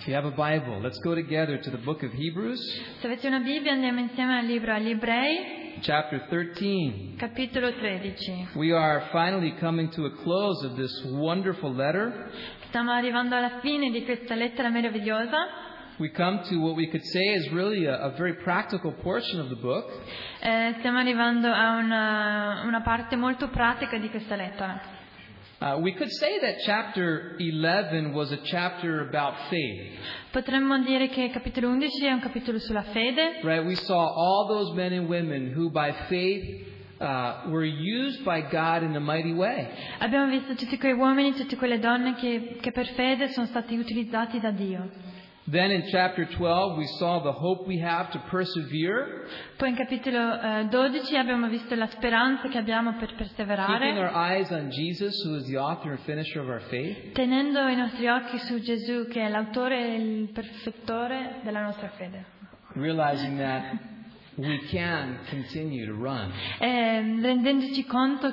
If you have a Bible, let's go together to the book of Hebrews, Se avete una Bibbia andiamo insieme al libro agli Ebrei, chapter 13. capitolo 13. We are finally coming to a close of this wonderful letter. Stiamo arrivando alla fine di questa lettera meravigliosa. We come to what we could say is really a very practical portion of the book. Stiamo arrivando a una parte molto pratica di questa lettera. We could say that chapter 11 was a chapter about faith. Potremmo dire che capitolo 11 è un capitolo sulla fede. Right? We saw all those men and women who by faith were used by God in a mighty way. Abbiamo visto tutti quei uomini, tutte quelle donne che per fede sono stati utilizzati da Dio. Then in chapter 12 we saw the hope we have to persevere. Poi in capitolo 12 abbiamo visto la speranza che abbiamo per Keeping perseverare, our eyes on Jesus, who is the author and finisher of our faith. tenendo i nostri occhi su Gesù, che è l'autore e il perfettore della nostra fede. Realizing that we can continue to run. Rendendoci conto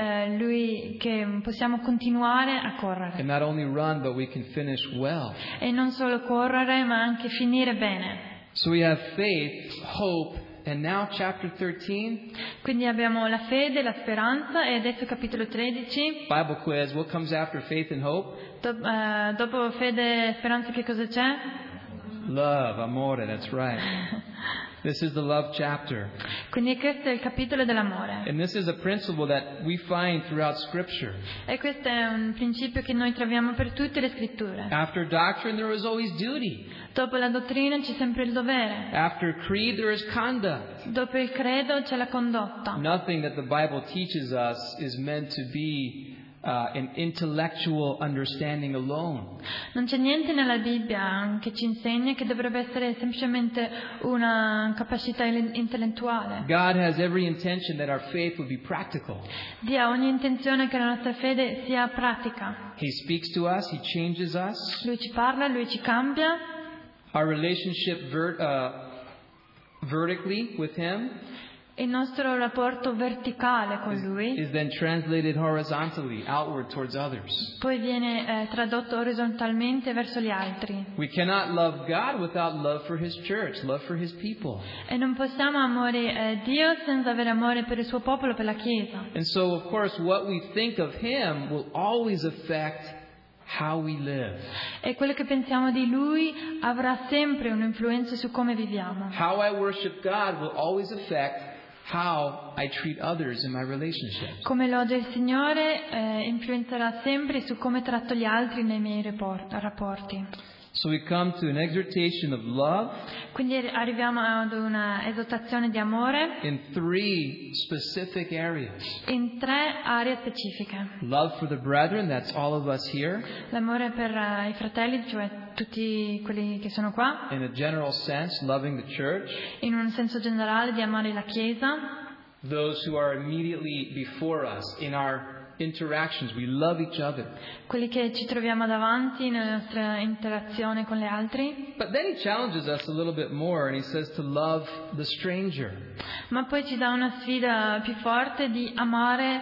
che possiamo continuare a correre. And not only run, but we can finish well. E non solo correre, ma anche finire bene. So we have faith, hope, and now chapter 13. Quindi abbiamo la fede, la speranza, e adesso capitolo 13. Bible quiz, what comes after faith and hope? Dopo fede e speranza che cosa c'è? Love, amore, that's right. This is the love chapter. Quindi questo è il capitolo dell'amore. And this is a principle that we find throughout Scripture. E questo è un principio che noi troviamo per tutte le scritture. After doctrine, there is always duty. Dopo la dottrina c'è sempre il dovere. After creed, there is conduct. Dopo il credo c'è la condotta. Nothing that the Bible teaches us is meant to be an intellectual understanding alone. Non c'è niente nella Bibbia che ci insegna che dovrebbe essere semplicemente una capacità intellettuale. God has every intention that our faith would be practical. Dio ha ogni intenzione che la nostra fede sia pratica. He speaks to us, He changes us. Lui ci parla, Lui ci cambia. Our relationship vertically with Him Il nostro rapporto verticale con Lui is then translated horizontally, outward towards others. poi viene tradotto orizzontalmente verso gli altri. We cannot love God without love for His church, love for His people. E non possiamo amare Dio senza avere amore per il suo popolo, per la Chiesa. And so, of course, what we think of Him will always affect how we live. E quello che pensiamo di Lui avrà sempre un'influenza su come viviamo. How I worship God will always affect how I treat others in my relationships. Come lodo il Signore influenzerà sempre su come tratto gli altri nei miei rapporti. So we come to an exhortation of love Quindi arriviamo ad una esortazione di amore in three specific areas. in 3 aree specifiche. Love for the brethren, that's all of us here. L'amore per i fratelli, cioè tutti quelli che sono qua. In a general sense, loving the church. In un senso generale di amare la Chiesa. Those who are immediately before us in our interactions, we love each other. Quelli che ci troviamo davanti nella nostra interazione con gli altri. But then He challenges us a little bit more and He says to love the stranger. Ma poi ci dà una sfida più forte di amare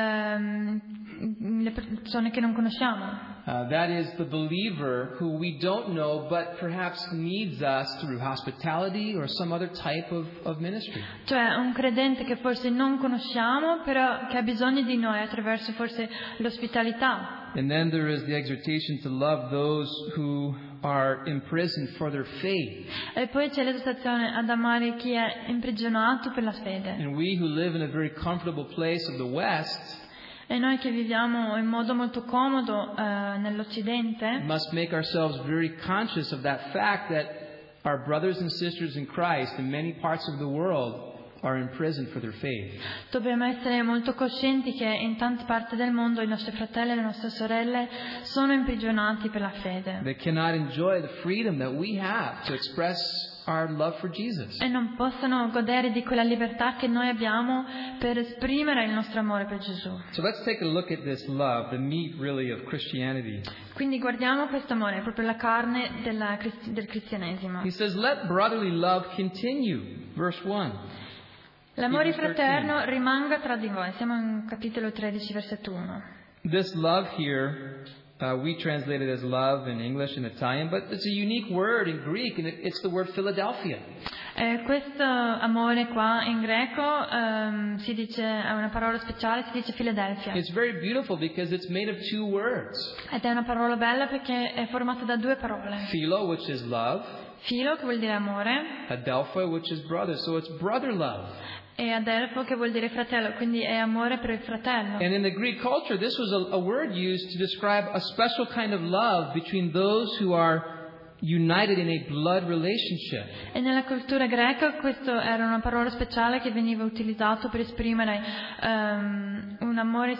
le persone che non conosciamo. That is the believer who we don't know but perhaps needs us through hospitality or some other type of ministry. Cioè un credente che forse non conosciamo, però che ha bisogno di noi attraverso forse l'ospitalità. And then there is the exhortation to love those who are imprisoned for their faith. E poi c'è l'esortazione ad amare chi è imprigionato per la fede. And we who live in a very comfortable place of the West E noi che viviamo in modo molto comodo nell'Occidente must make ourselves very conscious of that fact that our brothers and sisters in Christ in many parts of the world are imprisoned for their faith. dobbiamo essere molto coscienti che in tante parti del mondo i nostri fratelli e le nostre sorelle sono imprigionati per la fede. They cannot enjoy the freedom that we have to express our love for Jesus. E non possono godere di quella libertà che noi abbiamo per esprimere il nostro amore per Gesù. So let's take a look at this love, the meat really of Christianity. Quindi guardiamo questo amore, proprio la carne del cristianesimo. He says, let brotherly love continue. Verse 1. L'amore fraterno rimanga tra di voi. Siamo in capitolo 13, versetto 1. This love here We translate it as love in English and Italian, but it's a unique word in Greek, and it's the word Philadelphia. Questo amore qua in greco si dice, è una parola speciale, si dice Philadelphia. It's very beautiful because it's made of two words. Ed è una parola bella perché è formata da due parole. Philo, which is love. Philo, che vuol dire amore. Adelphoi, which is brother. So it's brother love. E adelfo, che vuol dire fratello, quindi è amore per il fratello. And in the Greek culture, this was a word used to describe a special kind of love between those who are united in a blood relationship. E nella cultura greca questo era una parola speciale che veniva utilizzato per esprimere un amore,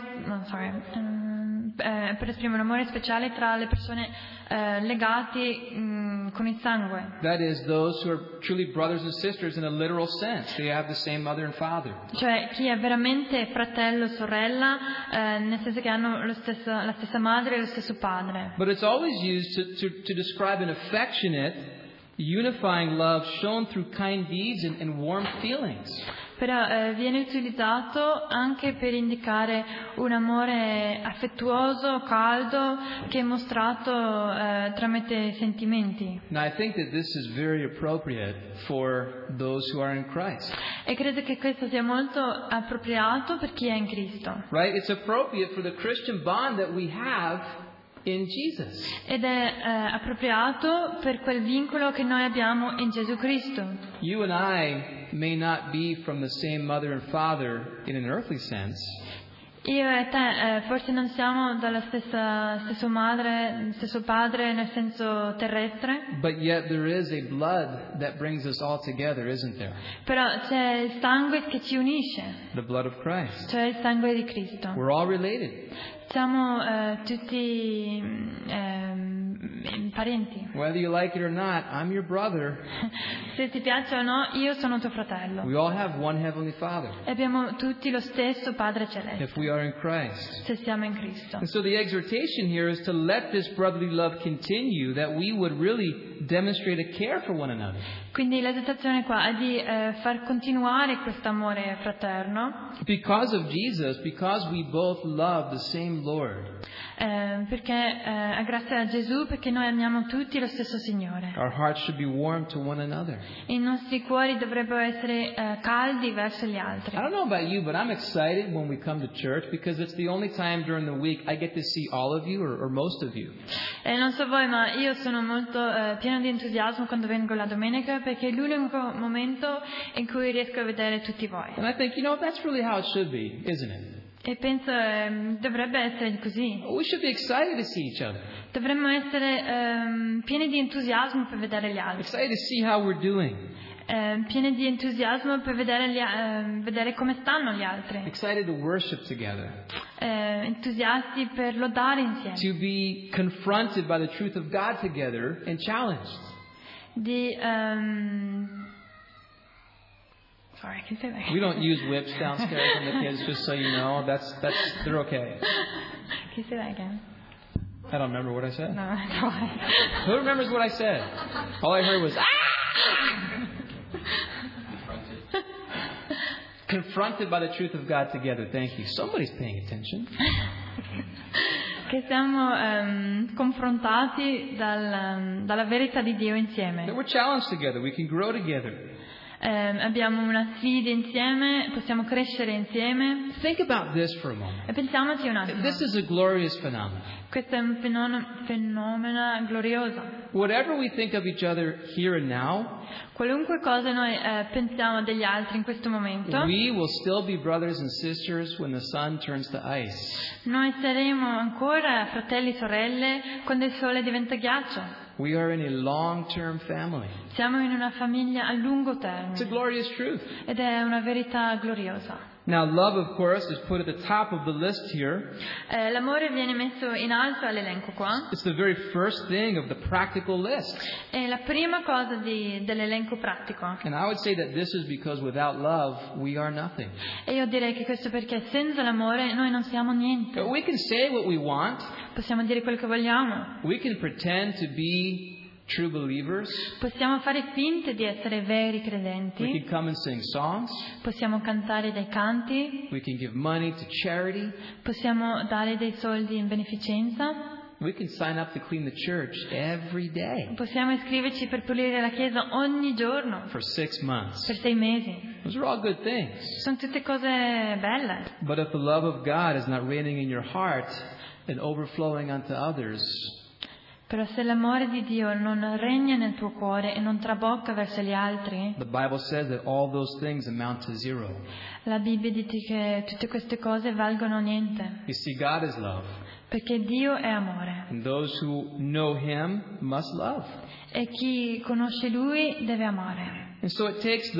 per esprimere un amore speciale tra le persone legati con il sangue. That is, those who are truly brothers and sisters in a literal sense. They have the same mother and father. Cioè chi è veramente fratello o sorella, nel senso che hanno la stessa madre e lo stesso padre. But it's always used to describe an affectionate, unifying love shown through kind deeds and warm feelings. Però viene utilizzato anche per indicare un amore affettuoso, caldo, che è mostrato tramite sentimenti. Now I think that this is very appropriate for those who are in Christ. E credo che questo sia molto appropriato per chi è in Cristo. Right? It's appropriate for the Christian bond that we have in Jesus. Ed è appropriato per quel vincolo che noi abbiamo in Gesù Cristo. You and I may not be from the same mother and father in an earthly sense. Io e te forse non siamo dalla stesso madre, stesso padre nel senso terrestre. But yet there is a blood that brings us all together, isn't there? Però c'è il sangue che ci unisce. The blood of Christ. Cioè il sangue di Cristo. We're all related. Siamo tutti parenti. Whether you like it or not, I'm your brother. Se ti piace o no, io sono tuo fratello. We all have one heavenly Father. E abbiamo tutti lo stesso Padre If Celeste. we are in Christ. Se siamo in Cristo. And so the exhortation here is to let this brotherly love continue, that we would really demonstrate a care for one another. Quindi l'esortazione qua è di far continuare questo amore fraterno. Because of Jesus, because we both love the same Lord. Perché grazie a Gesù, perché noi amiamo tutti lo stesso Signore. Our hearts should be warm to one another. I nostri cuori dovrebbero essere caldi verso gli altri. I don't know about you, but I'm excited when we come to church because it's the only time during the week I get to see all of you or most of you. Non so voi, ma io sono molto pieno di entusiasmo quando vengo la domenica perché è l'unico momento in cui riesco a vedere tutti voi. And I think, that's really how it should be, isn't it? E penso dovrebbe essere così. We should be excited to see each other. Dovremmo essere pieni di entusiasmo per vedere gli altri. Excited to see how we're doing. Pieni di entusiasmo per vedere come stanno gli altri. Excited to worship together. Entusiasti per lodare insieme. To be confronted by the truth of God together and challenged. Sorry, can you say that? We don't use whips downstairs on the kids, just so you know. They're okay. Can you say that again? I don't remember what I said. No, that's fine. Who remembers what I said? All I heard was, confronted by the truth of God together. Thank you. Somebody's paying attention. Che siamo confrontati dalla verità di Dio insieme. That we're challenged together. We can grow together. Abbiamo una sfida insieme, possiamo crescere insieme. Think about this for a moment. E pensiamoci un attimo. This is a glorious phenomenon. Questo è un fenomeno glorioso. Whatever we think of each other here and now, qualunque cosa noi pensiamo degli altri in questo momento, we will still be brothers and sisters when the sun turns to ice. Noi saremo ancora fratelli e sorelle quando il sole diventa ghiaccio. We are in a long-term family. Siamo in una famiglia a lungo termine. It's a glorious truth. Ed è una verità gloriosa. Now, love, of course, is put at the top of the list here. L'amore viene messo in alto all'elenco qua. It's the very first thing of the practical list. È la prima cosa dell'elenco pratico. And I would say that this is because without love, we are nothing. E io direi che questo perché senza l'amore noi non siamo niente. We can say what we want. Possiamo dire quello che vogliamo. We can pretend to be true believers. Possiamo fare finte di essere veri credenti. We can come and sing songs. Possiamo cantare dei canti. We can give money to charity. Possiamo dare dei soldi in beneficenza. We can sign up to clean the church every day Possiamo iscriverci per pulire la chiesa ogni giorno, for 6 months. per 6 mesi. Those are all good things. Sono tutte cose belle. But if the love of God is not reigning in your heart and overflowing unto others, Però se l'amore di Dio non regna nel tuo cuore e non trabocca verso gli altri, the Bible says that all those things amount to zero. la Bibbia dice che tutte queste cose valgono niente. You see, God is love, Perché Dio è amore. and those who know Him must love. E chi conosce Lui deve amare. And so it takes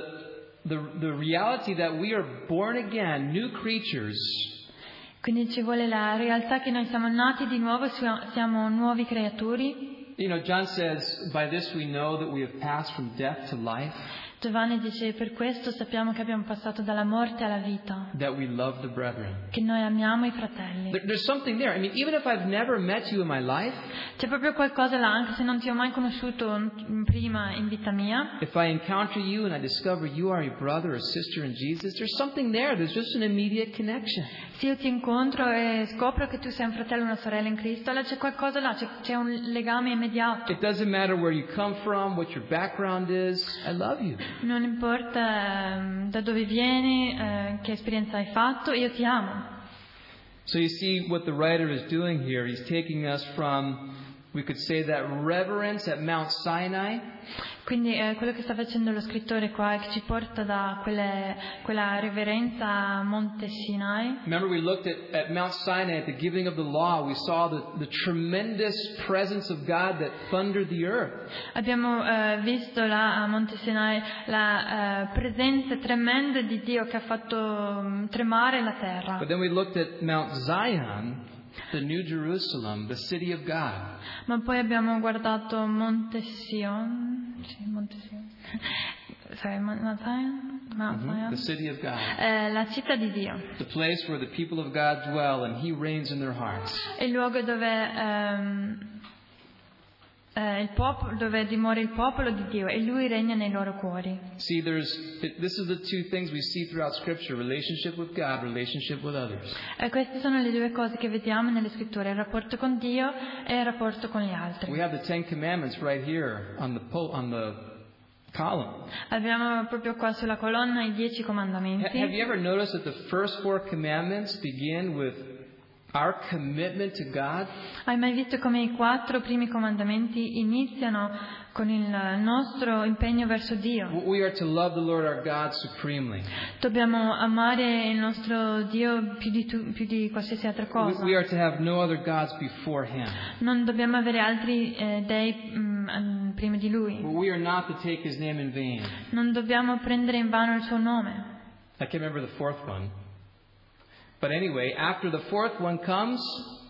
the reality that we are born again, new creatures, Quindi ci vuole la realtà che noi siamo nati di nuovo, siamo nuovi creatori. You know, John says, by this we know that we have passed from death to life, Giovanni dice: per questo sappiamo che abbiamo passato dalla morte alla vita, that we love the brethren. che noi amiamo i fratelli. There's something there. I mean, even if I've never met you in my life, C'è proprio qualcosa là, anche se non ti ho mai conosciuto prima in vita mia. if I encounter you and I discover you are a brother or sister in Jesus, there's something there. There's just an immediate connection. Se io ti incontro e scopro che tu sei un fratello o una sorella in Cristo, allora c'è qualcosa là, c'è un legame immediato. It doesn't matter where you come from, what your background is. I love you. Non importa da dove vieni, che esperienza hai fatto, io ti amo. So you see what the writer is doing here. He's taking us from, we could say, that reverence at Mount Sinai. Quindi quello che sta facendo lo scrittore qua è che ci porta da quella reverenza a Monte Sinai. Remember, we looked at Mount Sinai at the giving of the law. We saw the tremendous presence of God that thundered the earth. Abbiamo visto là a Monte Sinai la presenza tremenda di Dio che ha fatto tremare la terra. But then we looked at Mount Zion, the New Jerusalem, the city of God. Ma poi abbiamo guardato Monte Sion. Sì, Monte Sion. Sorry, Mount Zion? Mount Zion. The city of God. La città di Dio. The place where the people of God dwell and He reigns in their hearts. È il luogo dove dimora il popolo di Dio e Lui regna nei loro cuori. See, this is the two things we see throughout Scripture: relationship with God, relationship with others. E queste sono le due cose che vediamo nelle scritture: il rapporto con Dio e il rapporto con gli altri. We have the Ten Commandments right here on the column. Abbiamo proprio qua sulla colonna i 10 comandamenti. Have you ever noticed that the first 4 commandments begin with our commitment to God? Hai mai visto come i 4 primi comandamenti iniziano con il nostro impegno verso Dio? We are to love the Lord our God supremely. Dobbiamo amare il nostro Dio più di qualsiasi altra cosa. We are to have no other gods before Him. Non dobbiamo avere altri dei prima di Lui. We are not to take His name in vain. Non dobbiamo prendere in vano il suo nome. I can't remember the 4th one. But anyway, after the 4th one comes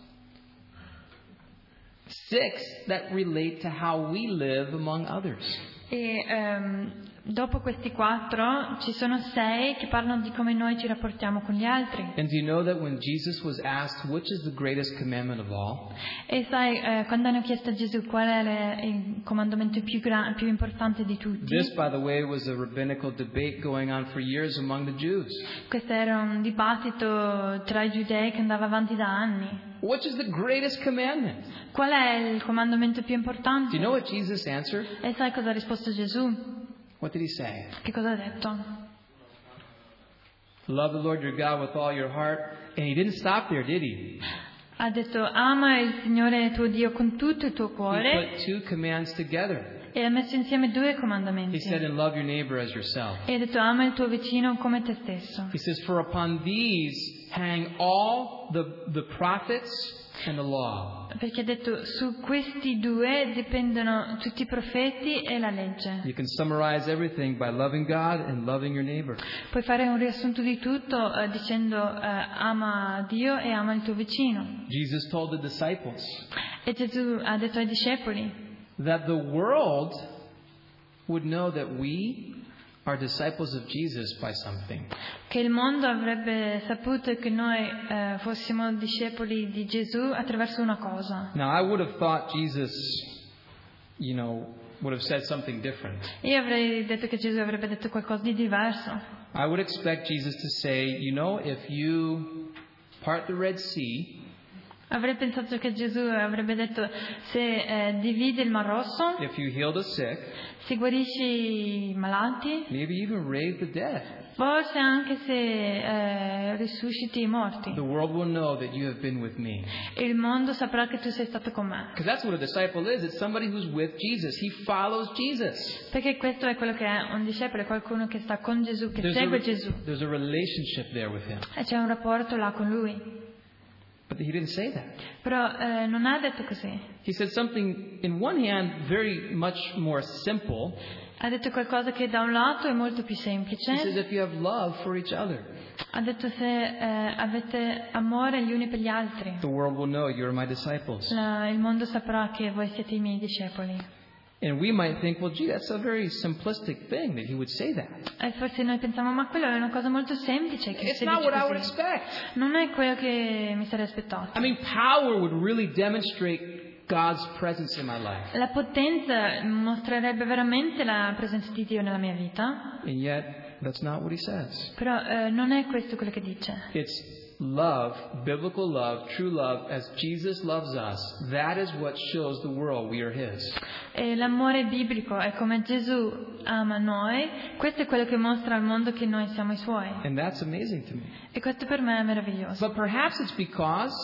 6 that relate to how we live among others. E dopo questi 4 ci sono 6 che parlano di come noi ci rapportiamo con gli altri. And do you know that when Jesus was asked which is the greatest commandment of all? E sai, quando hanno chiesto a Gesù qual è il comandamento più importante di tutti, This, by the way, was a rabbinical debate going on for years among the Jews. questo era un dibattito tra i giudei che andava avanti da anni. Which is the greatest commandment? Qual è il comandamento più Do importante? you know what Jesus answered? E sai cosa ha risposto Gesù? What did He say? Che cosa ha detto? Love the Lord your God with all your heart. And He didn't stop there, did He? Ha detto: ama il Signore tuo Dio con tutto il tuo He cuore, put 2 commands together. e ha messo insieme 2 He comandamenti. said, and love your neighbor as yourself. E ha detto: ama il tuo vicino come te stesso. He says, for upon these hang all the prophets and the law. Perché ha detto: su questi 2 dipendono tutti i profeti e la legge. You can summarize everything by loving God and loving your neighbor. Puoi fare un riassunto di tutto dicendo ama Dio e ama il tuo vicino. Jesus told the disciples E Gesù ha detto ai discepoli that the world would know that we are disciples of Jesus by something. che il mondo avrebbe saputo che noi fossimo discepoli di Gesù attraverso una cosa. Now, I would have thought Jesus, would have said something different. Io avrei detto che Gesù avrebbe detto qualcosa di diverso. I would expect Jesus to say, if you part the Red Sea Avrei pensato che Gesù avrebbe detto: se dividi il Mar Rosso, if you heal the sick, se guarisci i malati, maybe even raise the dead, forse anche se risusciti i morti, the world will know that you have been with me. il mondo saprà che tu sei stato con me. Because that's what a disciple is. It's somebody who's with Jesus. He follows Jesus. Perché questo è quello che è un discepolo, è qualcuno che sta con Gesù, che segue Gesù. There's a relationship there with him. E c'è un rapporto là con lui. But he didn't say that. Però non ha detto così. He said something, in one hand, very much more simple. Ha detto qualcosa che da un lato è molto più He says, semplice. if you have love for each other, Ha detto: se avete amore gli uni per gli altri, the world will know you're my disciples. il mondo saprà che voi siete i miei discepoli. And we might think, well, gee, that's a very simplistic thing that he would say that. E forse noi pensiamo: ma quello è una cosa molto semplice che It's si not dice what I would così. expect. Non è quello che mi sarei aspettato. I mean, power would really demonstrate God's presence in my life. La potenza mostrerebbe veramente la presenza di Dio nella mia vita, And yet, that's not what he says. però non è questo quello che dice. It's love, biblical love, true love, as Jesus loves us. That is what shows the world we are his. E l'amore biblico è come Gesù ama noi, questo è quello che mostra al mondo che noi siamo i suoi. And that's amazing to me. E questo per me è meraviglioso. But perhaps it's because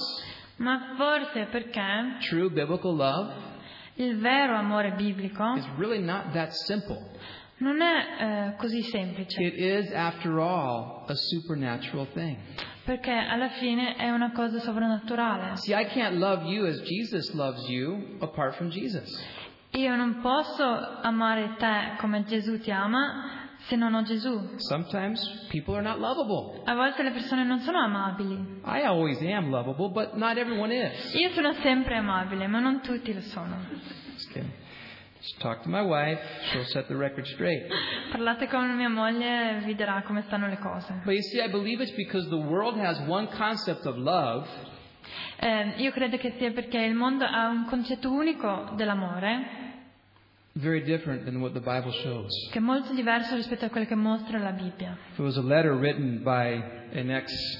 Ma forse perché true biblical love il vero amore biblico is really not that simple. non è così semplice, It is, after all, a supernatural thing. perché alla fine è una cosa sovrannaturale. See, I can't love you as Jesus loves you apart from Jesus. Io non posso amare te come Gesù ti ama se non ho Gesù. Sometimes people are not lovable. A volte le persone non sono amabili. I always am lovable, but not everyone is. Io sono sempre amabile, ma non tutti lo sono. Just kidding. Just talk to my wife. She'll set the record straight. Parlate con mia moglie e vi dirà come stanno le cose. But you see, I believe it's because the world has one concept of love, Io credo che sia perché il mondo ha un concetto unico dell'amore very different than what the Bible shows. che è molto diverso rispetto a quello che mostra la Bibbia. It was a letter written by an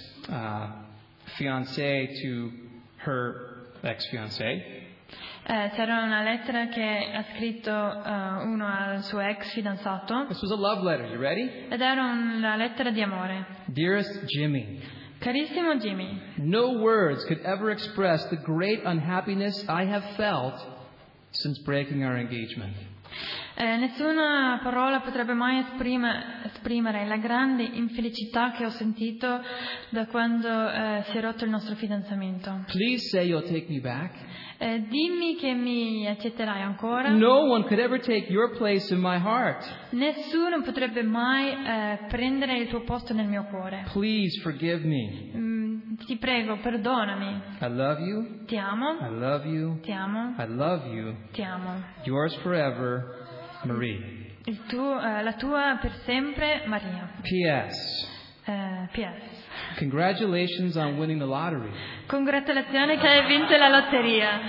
ex-fiancé to her ex-fiancé. C'era una lettera che ha scritto uno al suo ex fidanzato This was a love letter. You ready? ed era una lettera di amore. Dearest Jimmy, Carissimo Jimmy, no words could ever express the great unhappiness I have felt since breaking our engagement. Nessuna parola potrebbe mai esprimere la grande infelicità che ho sentito da quando si è rotto il nostro fidanzamento. Please say you'll take me back. Dimmi che mi accetterai ancora. No one could ever take your place in my heart. Nessuno potrebbe mai prendere il tuo posto nel mio cuore. Please forgive me. Ti prego, perdonami. I love you. Ti amo. I love you. Ti amo. I love you. Ti amo. Yours forever, Marie. La tua per sempre, Maria. P.S. PS. Congratulations on winning the lottery. Congratulazioni che hai vinto la lotteria.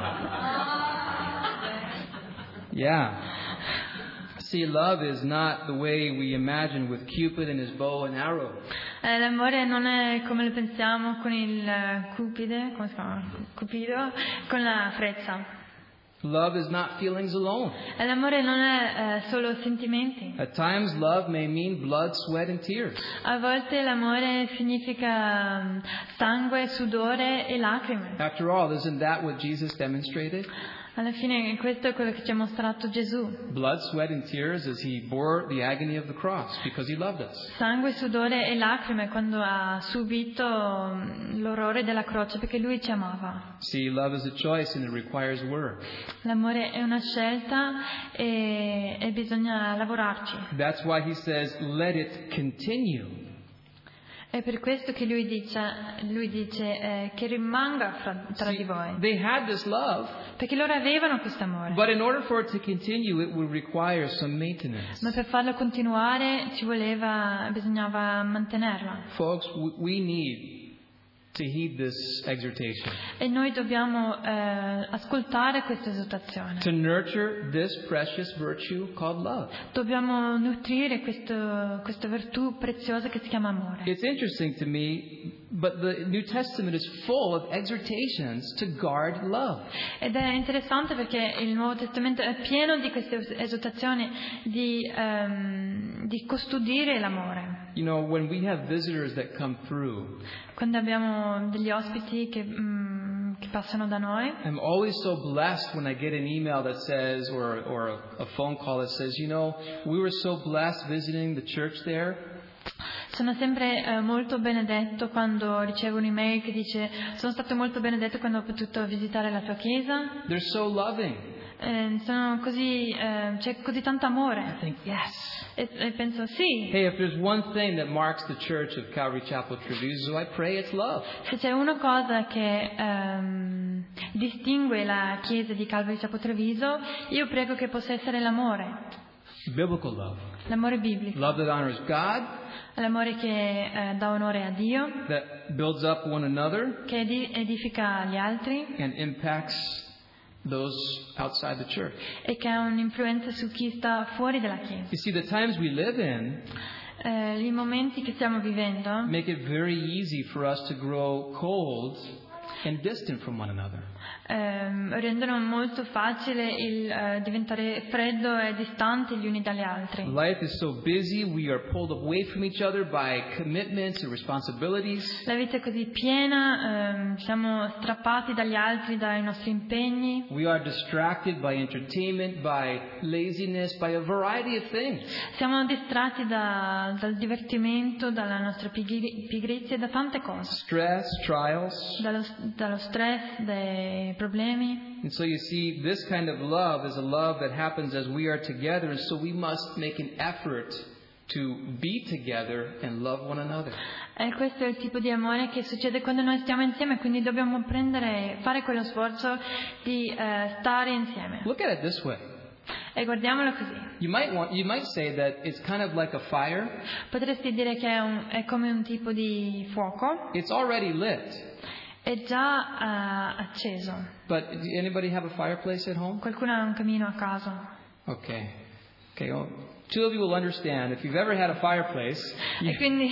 Yeah. See, love is not the way we imagine with Cupid and his bow and arrow. L'amore non è come lo pensiamo con il Cupide, come si chiama? Cupido, con la freccia. Love is not feelings alone. L'amore non è solo sentimenti. At times, love may mean blood, sweat, and tears. A volte l'amore significa sangue, sudore e lacrime. After all, isn't that what Jesus demonstrated? Alla fine questo è quello che ci ha mostrato Gesù. Blood, sweat, and tears as he bore the agony of the cross because he loved us. Sangue, sudore e lacrime quando ha subito l'orrore della croce perché lui ci amava. See, love is a choice and it requires work. L'amore è una scelta e bisogna lavorarci. That's why he says, let it continue. È per questo che lui dice che rimanga tra di voi. They had this love, Perché loro avevano questo amore. but in order for it to continue, it would require some maintenance. Ma per farlo continuare bisognava mantenerla. Folks, we need to heed this exhortation. E noi dobbiamo ascoltare questa esortazione. To nurture this precious virtue called love. Dobbiamo nutrire questa virtù preziosa che si chiama amore. It's interesting to me But the New Testament is full of exhortations to guard love. Ed è interessante perché il Nuovo Testamento è pieno di queste esortazioni di custodire l'amore. You know, when we have visitors that come through, Quando abbiamo degli ospiti che passano da noi, I'm always so blessed when I get an email that says, or a phone call that says, you know, we were so blessed visiting the church there. sono sempre molto benedetto quando ricevo un'email che dice sono stato molto benedetto quando ho potuto visitare la tua chiesa. They're so loving. Sono così, c'è così tanto amore. I think, yes. E penso sì. Hey, if there's one thing that marks the church of Calvary Chapel Treviso, I pray it's love. Se c'è una cosa che distingue la chiesa di Calvary Chapel Treviso, io prego che possa essere l'amore. Biblical love. L'amore biblico. Love that honors God. L'amore che dà onore a Dio. That builds up one another. Che edifica gli altri. And impacts those outside the church. E che ha un'influenza su chi sta fuori dalla chiesa. You see, the times we live in I momenti che stiamo vivendo make it very easy for us to grow cold and distant from one another. Rendono molto facile il diventare freddo e distanti gli uni dagli altri. Life is so busy, we are pulled away from each other by commitments and responsibilities. La vita è così piena, siamo strappati dagli altri, dai nostri impegni. We are distracted by entertainment, by laziness, by a variety of things. Siamo distratti dal divertimento, dalla nostra pigrizia e da tante cose. Stress, trials. Dallo stress, dai problemi. And so you see, this kind of love is a love that happens as we are together, and so we must make an effort to be together and love one another. E questo è il tipo di amore che succede quando noi stiamo insieme, quindi dobbiamo fare quello sforzo di stare insieme. Look at it this way. E guardiamolo così. You might say that it's kind of like a fire. Potresti dire che è come un tipo di fuoco. It's already lit. È già acceso. But anybody have a fireplace at home? Qualcuno ha un camino a casa? Okay. Well, two of you will understand. If you've ever had a fireplace, e quindi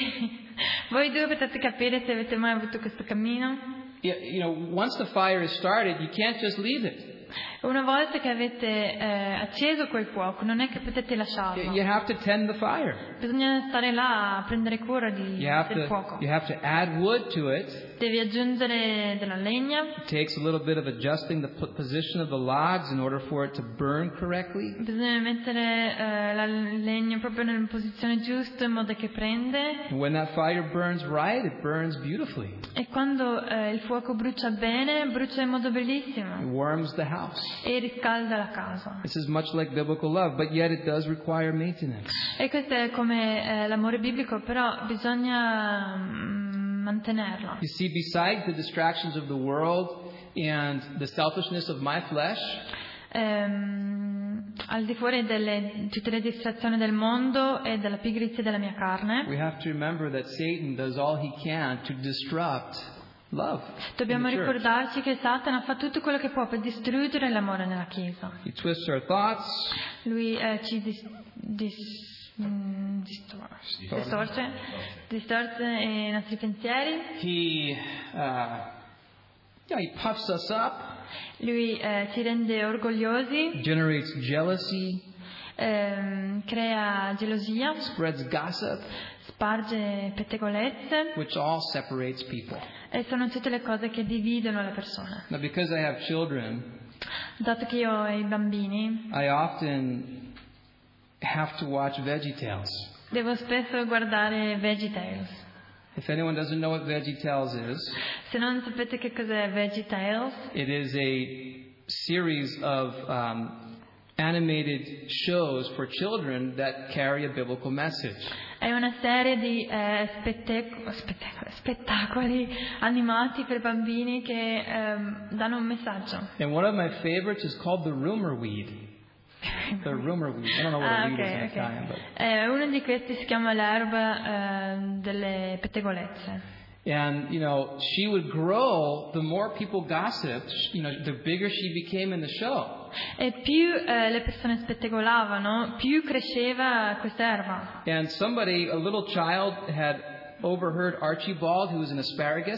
voi due potete capire se avete mai avuto questo camino. You know, once the fire is started, you can't just leave it. Una volta che avete acceso quel fuoco, non è che potete lasciarlo. You have to tend the fire. Bisogna stare là a prendere cura del fuoco. You have to add wood to it. Devi aggiungere della legna. It takes a little bit of adjusting the position of the logs in order for it to burn correctly. Bisogna mettere la legna proprio nella posizione giusta in modo che prende. And when that fire burns right, it burns beautifully. E quando il fuoco brucia bene, brucia in modo bellissimo. It warms the house. E riscalda la casa. This is much like biblical love, but yet it does require maintenance. E questo è come l'amore biblico, però bisogna mantenerlo. You see, besides the distractions of the world and the selfishness of my flesh, al di fuori delle tutte le distrazioni del mondo e della pigrizia della mia carne, we have to remember that Satan does all he can to disrupt love. Dobbiamo ricordarci che Satana fa tutto quello che può per distruggere l'amore nella Chiesa. He twists our thoughts. Lui ci distorce i nostri pensieri. He puffs us up. Lui ci rende orgogliosi. Generates jealousy. Crea gelosia. Spreads gossip. Sparge pettegolezze. Which all separates people. E sono tutte le cose che dividono le persone. Now, because I have children, dato che io ho i bambini, I often have to watch VeggieTales. Devo spesso guardare VeggieTales. If anyone doesn't know what VeggieTales is, se non sapete che cos'è VeggieTales, it is a series of animated shows for children that carry a biblical message. È una serie di spettacoli animati per bambini che danno un messaggio. And one of my favorites is called the rumor weed. The rumor weed. I don't know what a weed is in Italian, but uno di questi si chiama l'erba delle pettegolezze. And, she would grow, the more people gossiped, the bigger she became in the show. E più le persone spettegolavano, più cresceva quest'erba. And a little child had overheard Archibald, who was an asparagus,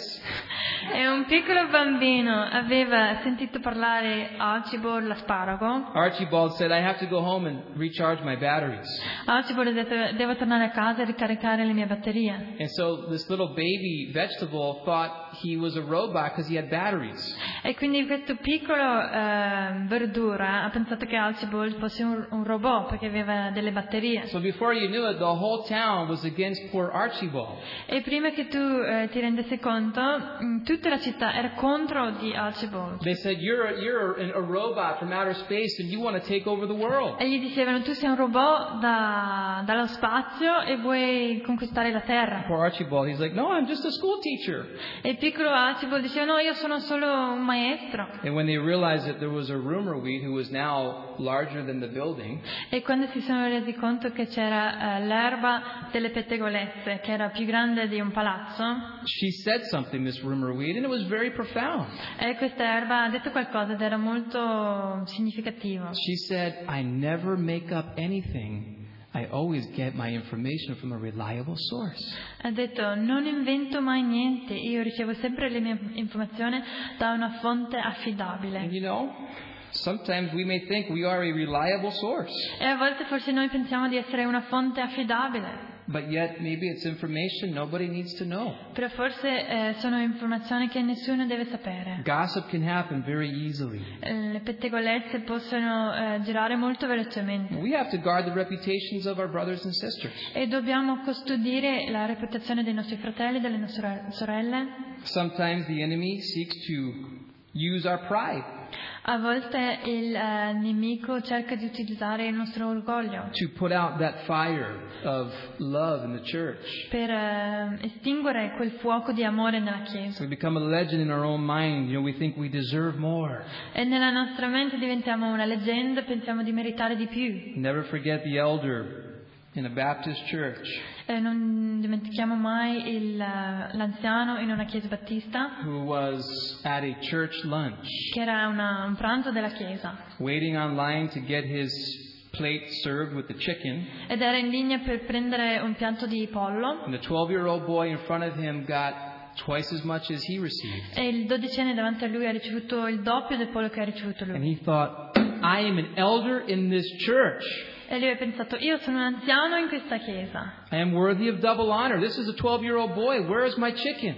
E un piccolo bambino aveva sentito parlare Archibald l'asparago. Archibald said, I have to go home and recharge my batteries. Archibald ha detto: devo tornare a casa e ricaricare le mie batterie. And so this little baby vegetable thought he was a robot because he had batteries. E quindi questo piccolo verdura ha pensato che Archibald fosse un robot perché aveva delle batterie. So before you knew it, the whole town was against poor Archibald. E prima che tu ti rendessi conto, tutta la città era contro di Archibald. They said, you're a robot from outer space and you want to take over the world. E gli dicevano: tu sei un robot dallo spazio e vuoi conquistare la terra. Poor Archibald, he's like, no, I'm just a school teacher. E il piccolo Archibald diceva: no, io sono solo un maestro. And when they realized that there was a rumor wheat who was now larger than the building, E quando si sono resi conto che c'era l'erba delle pettegolezze, che era più grande di un palazzo, she said something, this rumor wheat, and it was very profound. e questa erba ha detto qualcosa ed era molto significativo. She said, I never make up anything. I always get my information from a reliable source. Ha detto: non invento mai niente, io ricevo sempre le mie informazioni da una fonte affidabile. And you know, sometimes we may think we are a reliable source, E a volte forse noi pensiamo di essere una fonte affidabile, but yet maybe it's information nobody needs to know. però forse sono informazioni che nessuno deve sapere. Gossip can happen very easily. Le pettegolezze possono girare molto velocemente. We have to guard the reputations of our brothers and sisters. E dobbiamo custodire la reputazione dei nostri fratelli e delle nostre sorelle. Sometimes the enemy seeks to use our pride A volte il nemico cerca di utilizzare il nostro orgoglio to put out that fire of love in the church. per estinguere quel fuoco di amore nella Chiesa. We become a legend in our own mind. You know, we think we deserve more. E nella nostra mente diventiamo una leggenda, pensiamo di meritare di più. Never forget the elder in a Baptist church E non dimentichiamo mai l'anziano in una chiesa battista who was at a church lunch, che era un pranzo della chiesa waiting online to get his plate served with the chicken. ed era in linea per prendere un piatto di pollo, And the 12-year-old boy in front of him got twice as much as he received. e il dodicenne davanti a lui ha ricevuto il doppio del pollo che ha ricevuto And lui. he thought, I am an elder in this church. E lui ha pensato: io sono un anziano in questa chiesa, I am worthy of double honor. This is a 12-year-old boy. Where is my chicken?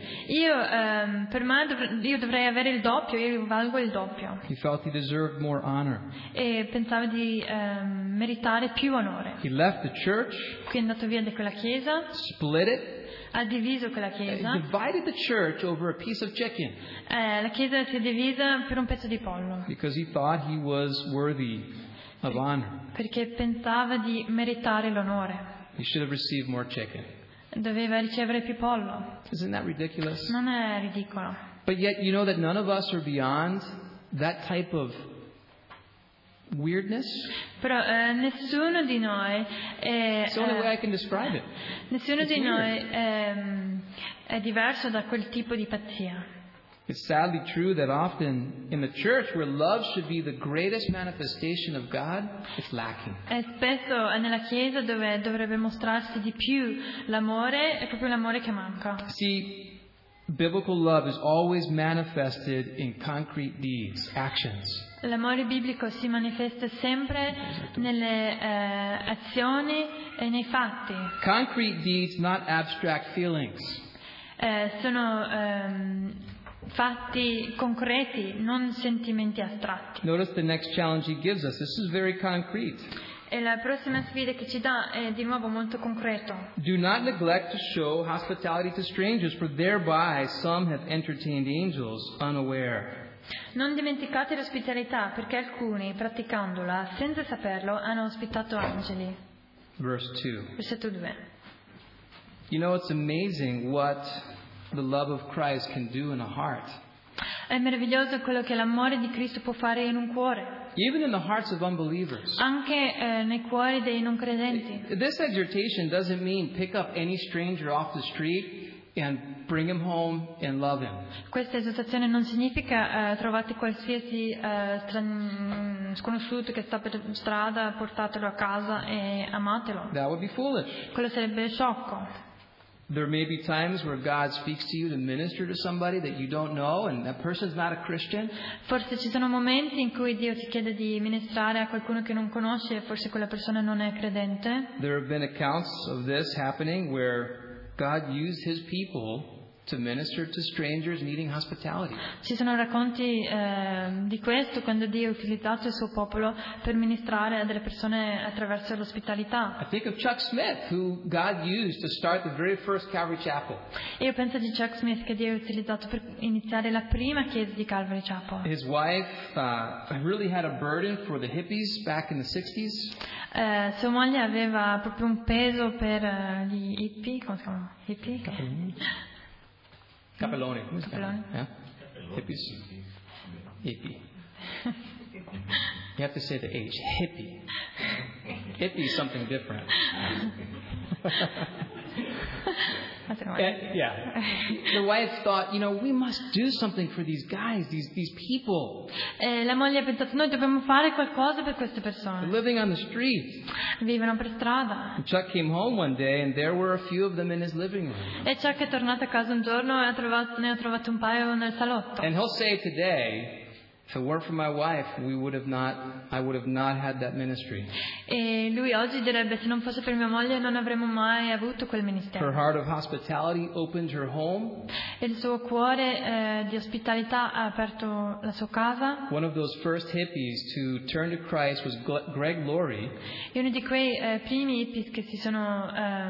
per me io dovrei avere il doppio, io valgo il doppio. He felt he deserved more honor. E pensava di meritare più onore. He left the church, Quindi è andato via da quella chiesa, split it, ha diviso quella chiesa. divided the church over a piece of chicken La chiesa si è divisa per un pezzo di pollo because he thought he was worthy of honor. perché pensava di meritare l'onore. He should have received more chicken. Doveva ricevere più pollo. Isn't that ridiculous? Non è ridicolo. But yet, you know that none of us are beyond that type of weirdness. Però nessuno di noi It's the only way I can describe it. nessuno It's di weird. noi è diverso da quel tipo di pazzia. It's sadly true that often in the church where love should be the greatest manifestation of God, it's lacking. E spesso nella chiesa dove dovrebbe mostrarsi di più l'amore è proprio l'amore che manca. See, biblical love is always manifested in concrete deeds, actions. L'amore biblico si manifesta sempre nelle azioni e nei fatti. Concrete deeds, not abstract feelings. Sono fatti concreti, non sentimenti astratti. Notice the next challenge he gives us. This is very concrete. E la prossima sfida che ci dà è di nuovo molto concreto. Do not neglect to show hospitality to strangers, for thereby some have entertained angels unaware. Non dimenticate l'ospitalità, perché alcuni, praticandola senza saperlo, hanno ospitato angeli. Verse 2. Versetto 2. You know, it's amazing what the love of Christ can do in a heart. È meraviglioso quello che l'amore di Cristo può fare in un cuore, Even in the hearts of unbelievers. anche nei cuori dei non credenti. This exhortation doesn't mean pick up any stranger off the street and bring him home and love him. Questa esortazione non significa trovate qualsiasi sconosciuto che sta per strada, portatelo a casa e amatelo. That would be foolish. Quello sarebbe sciocco. There may be times where God speaks to you to minister to somebody that you don't know and that person's not a Christian. Forse ci sono momenti in cui Dio ti chiede di ministrare a qualcuno che non conosci e forse quella persona non è credente. There have been accounts of this happening where God used His people to minister to strangers needing hospitality. Ci sono racconti di questo, quando Dio ha utilizzato il suo popolo per ministrare a delle persone attraverso l'ospitalità. I think of Chuck Smith, who God used to start the very first Calvary Chapel. Io penso di Chuck Smith, che Dio ha utilizzato per iniziare la prima chiesa di Calvary Chapel. His wife really had a burden for the hippies back in the 60s. Sua moglie aveva proprio un peso per gli hippie, come si chiamano? Hippie? Capelloni. Capelloni. Yeah? Hippies. Hippie. You have to say the H. Hippie. Hippie is something different. Yeah. The wife thought, we must do something for these guys, these people. La moglie ha pensato, noi dobbiamo fare qualcosa per queste They're persone. living on the street. Vivono per strada. And Chuck came home one day and there were a few of them in his living room. E Chuck è tornato a casa un giorno e ne ha trovato un paio nel salotto. And he'll say today, if it weren't for my wife, I would have not had that ministry. E lui oggi direbbe, se non fosse per mia moglie non avremmo mai avuto quel Her ministero. heart of hospitality opened her home. E il suo cuore di ospitalità ha aperto la sua casa. One of those first hippies to turn to Christ was Greg Laurie. E uno di quei primi hippies che si sono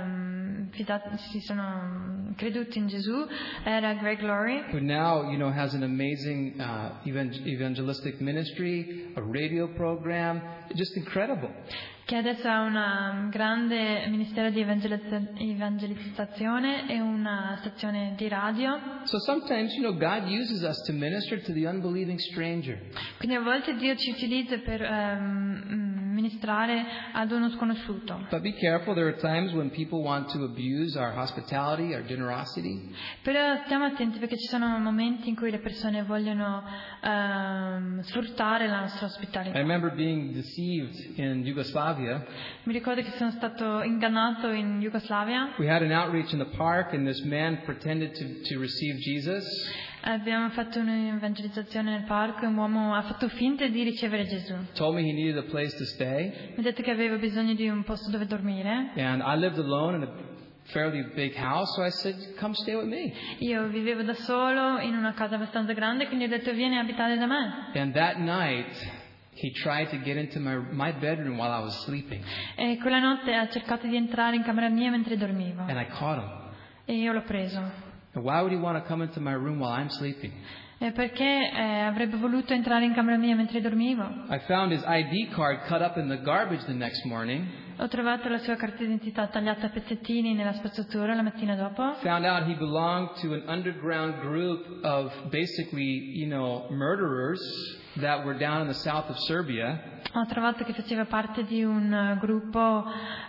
creduti in Gesù era Greg Laurie, Who now, has an amazing evangelistic ministry, a radio program, just incredible. che adesso ha un grande ministero di evangelizzazione e una stazione di radio. So sometimes, God uses us to minister to the unbelieving stranger. Quindi a volte Dio ci utilizza per ministrare ad uno sconosciuto. But be careful, there are times when people want to abuse our hospitality, our generosity. Però stiamo attenti, perché ci sono momenti in cui le persone vogliono sfruttare la nostra I ospitalità. remember being deceived in Yugoslavia. Mi ricordo che sono stato ingannato in Jugoslavia. We had an outreach in the park and this man pretended to receive Jesus. Abbiamo fatto un'evangelizzazione nel parco e un uomo ha fatto finta di ricevere Gesù. Told me he needed a place to stay. Mi ha detto che aveva bisogno di un posto dove dormire. And I lived alone in a fairly big house, so I said, come stay with me. Io vivevo da solo in una casa abbastanza grande, quindi ho detto vieni a abitare da me. And that night, he tried to get into my bedroom while I was sleeping. E quella notte ha cercato di entrare in camera mia mentre dormivo. And I caught him. E io l'ho preso. And why would he want to come into my room while I'm sleeping? Perché avrebbe voluto entrare in camera mia mentre dormivo. I found his ID card cut up in the garbage the next morning. Ho trovato la sua carta d'identità tagliata a pezzettini nella spazzatura la mattina dopo. Found out he belonged to an underground group of basically, murderers that were down in the south of Serbia. Ho trovato che faceva parte di un gruppo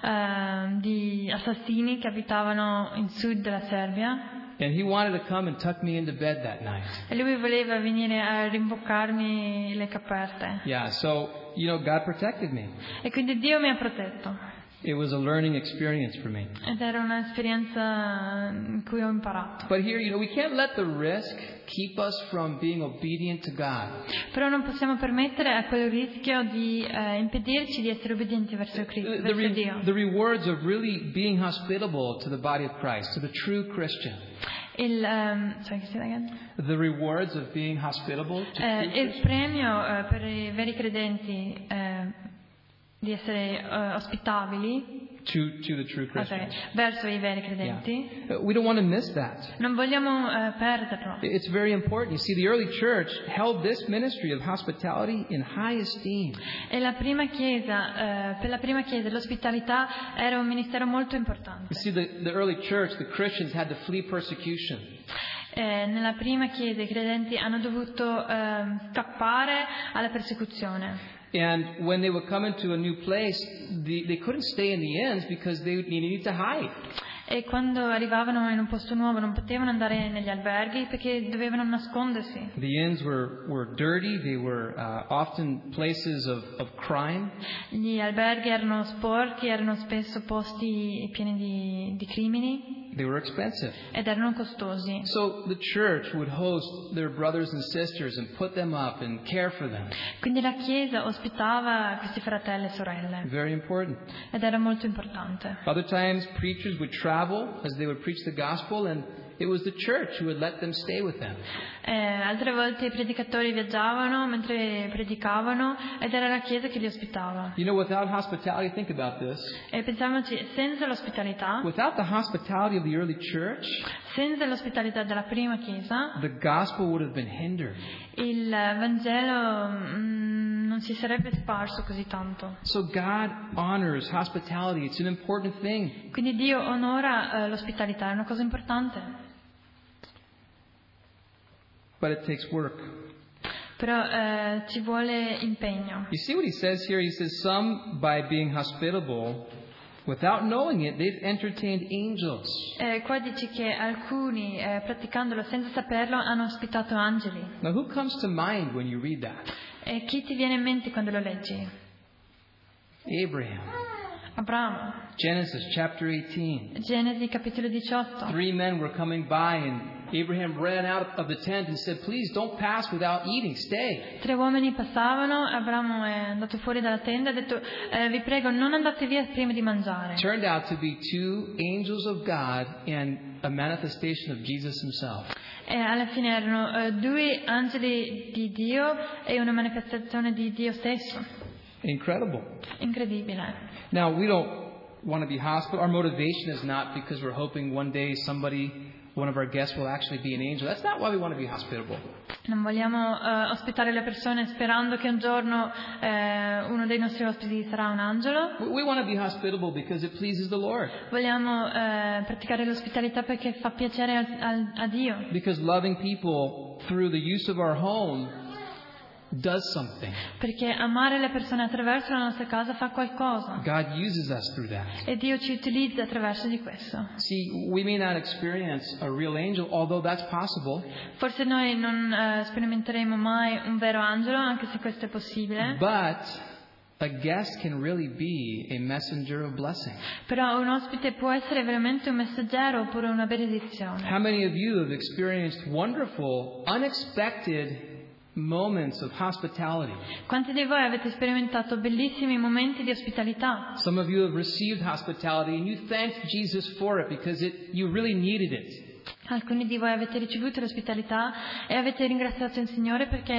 di assassini che abitavano in sud della Serbia. And he wanted to come and tuck me into bed that night. E lui voleva venire a rimboccarmi le caperte. Yeah, so, God protected me. E quindi Dio mi ha protetto. It was a learning experience for me. Ed era un'esperienza in cui ho imparato. But here, we can't let the risk keep us from being obedient to God. Però non possiamo permettere a quel rischio di impedirci di essere obbedienti verso Cristo, verso Dio. The rewards of really being hospitable to the body of Christ, to the true Christian. The rewards of being hospitable to true il premio per i veri credenti di essere ospitabili to the true Christian. Verso i veri credenti. Yeah. We don't want to miss that. Non vogliamo perderlo. It's very important. You see, the early church held this ministry of hospitality in high esteem. E la prima chiesa, per la prima chiesa, l'ospitalità era un ministero molto importante. You see, the early church, the Christians had to flee persecution. Nella prima chiesa i credenti hanno dovuto scappare alla persecuzione. And when they would come into a new place, they couldn't stay in the inns because they needed to hide. E quando arrivavano in un posto nuovo non potevano andare negli alberghi perché dovevano nascondersi. The inns were dirty. They were often places of crime. Gli alberghi erano sporchi, erano spesso posti pieni di crimini. They were expensive. ed erano costosi. So the church would host their brothers and sisters and put them up and care for them. Quindi la Chiesa ospitava questi fratelli e sorelle Very important. ed era molto importante. Other times, preachers would travel as they would preach the gospel, and it was the church who would let them stay with them. Altre volte i predicatori viaggiavano mentre predicavano ed era la Chiesa che li ospitava. You know, without hospitality, think about this. E pensiamoci, senza l'ospitalità, Without the hospitality of the early church, senza l'ospitalità della prima Chiesa, the gospel would have been hindered. il Vangelo non si sarebbe sparso così tanto. So God honors hospitality. It's an important thing. Quindi Dio onora l'ospitalità, è una cosa importante. But it takes work. Però ci vuole impegno. You see what he says here? He says, some, by being hospitable, without knowing it, they've entertained angels. Qua dice che alcuni, praticandolo senza saperlo, hanno ospitato angeli. Now, who comes to mind when you read that? E chi ti viene in mente quando lo leggi? Abraham. Abramo. Genesis chapter 18. Genesi capitolo 18. 3 men were coming by, and Abraham ran out of the tent and said, please don't pass without eating, stay. 3 uomini passavano, Abramo è andato fuori dalla tenda e ha detto, vi prego non andate via prima di mangiare. Turned out to be 2 angels of God and a manifestation of Jesus himself. E alla fine erano 2 angeli di Dio e una manifestazione di Dio stesso. Incredible. Incredibile. Now, we don't want to be hospitable. Our motivation is not because we're hoping one day one of our guests will actually be an angel. That's not why we want to be hospitable. Non vogliamo ospitare le persone sperando che un giorno uno dei nostri ospiti sarà un angelo. We want to be hospitable because it pleases the Lord. Vogliamo praticare l'ospitalità perché fa piacere a Dio. Because loving people through the use of our home does something. Perché amare le persone attraverso la nostra casa fa qualcosa. God uses us through that. E Dio ci utilizza attraverso di questo. See, we may not experience a real angel, although that's possible. Forse noi non sperimenteremo mai un vero angelo, anche se questo è possibile. But a guest can really be a messenger of blessing. Però un ospite può essere veramente un messaggero oppure una benedizione. How many of you have experienced wonderful, unexpected moments of hospitality? Quanti di voi avete sperimentato bellissimi momenti di ospitalità? Some of you have received hospitality and you thanked Jesus for it because you really needed it. Alcuni di voi avete ricevuto l'ospitalità e avete ringraziato il Signore perché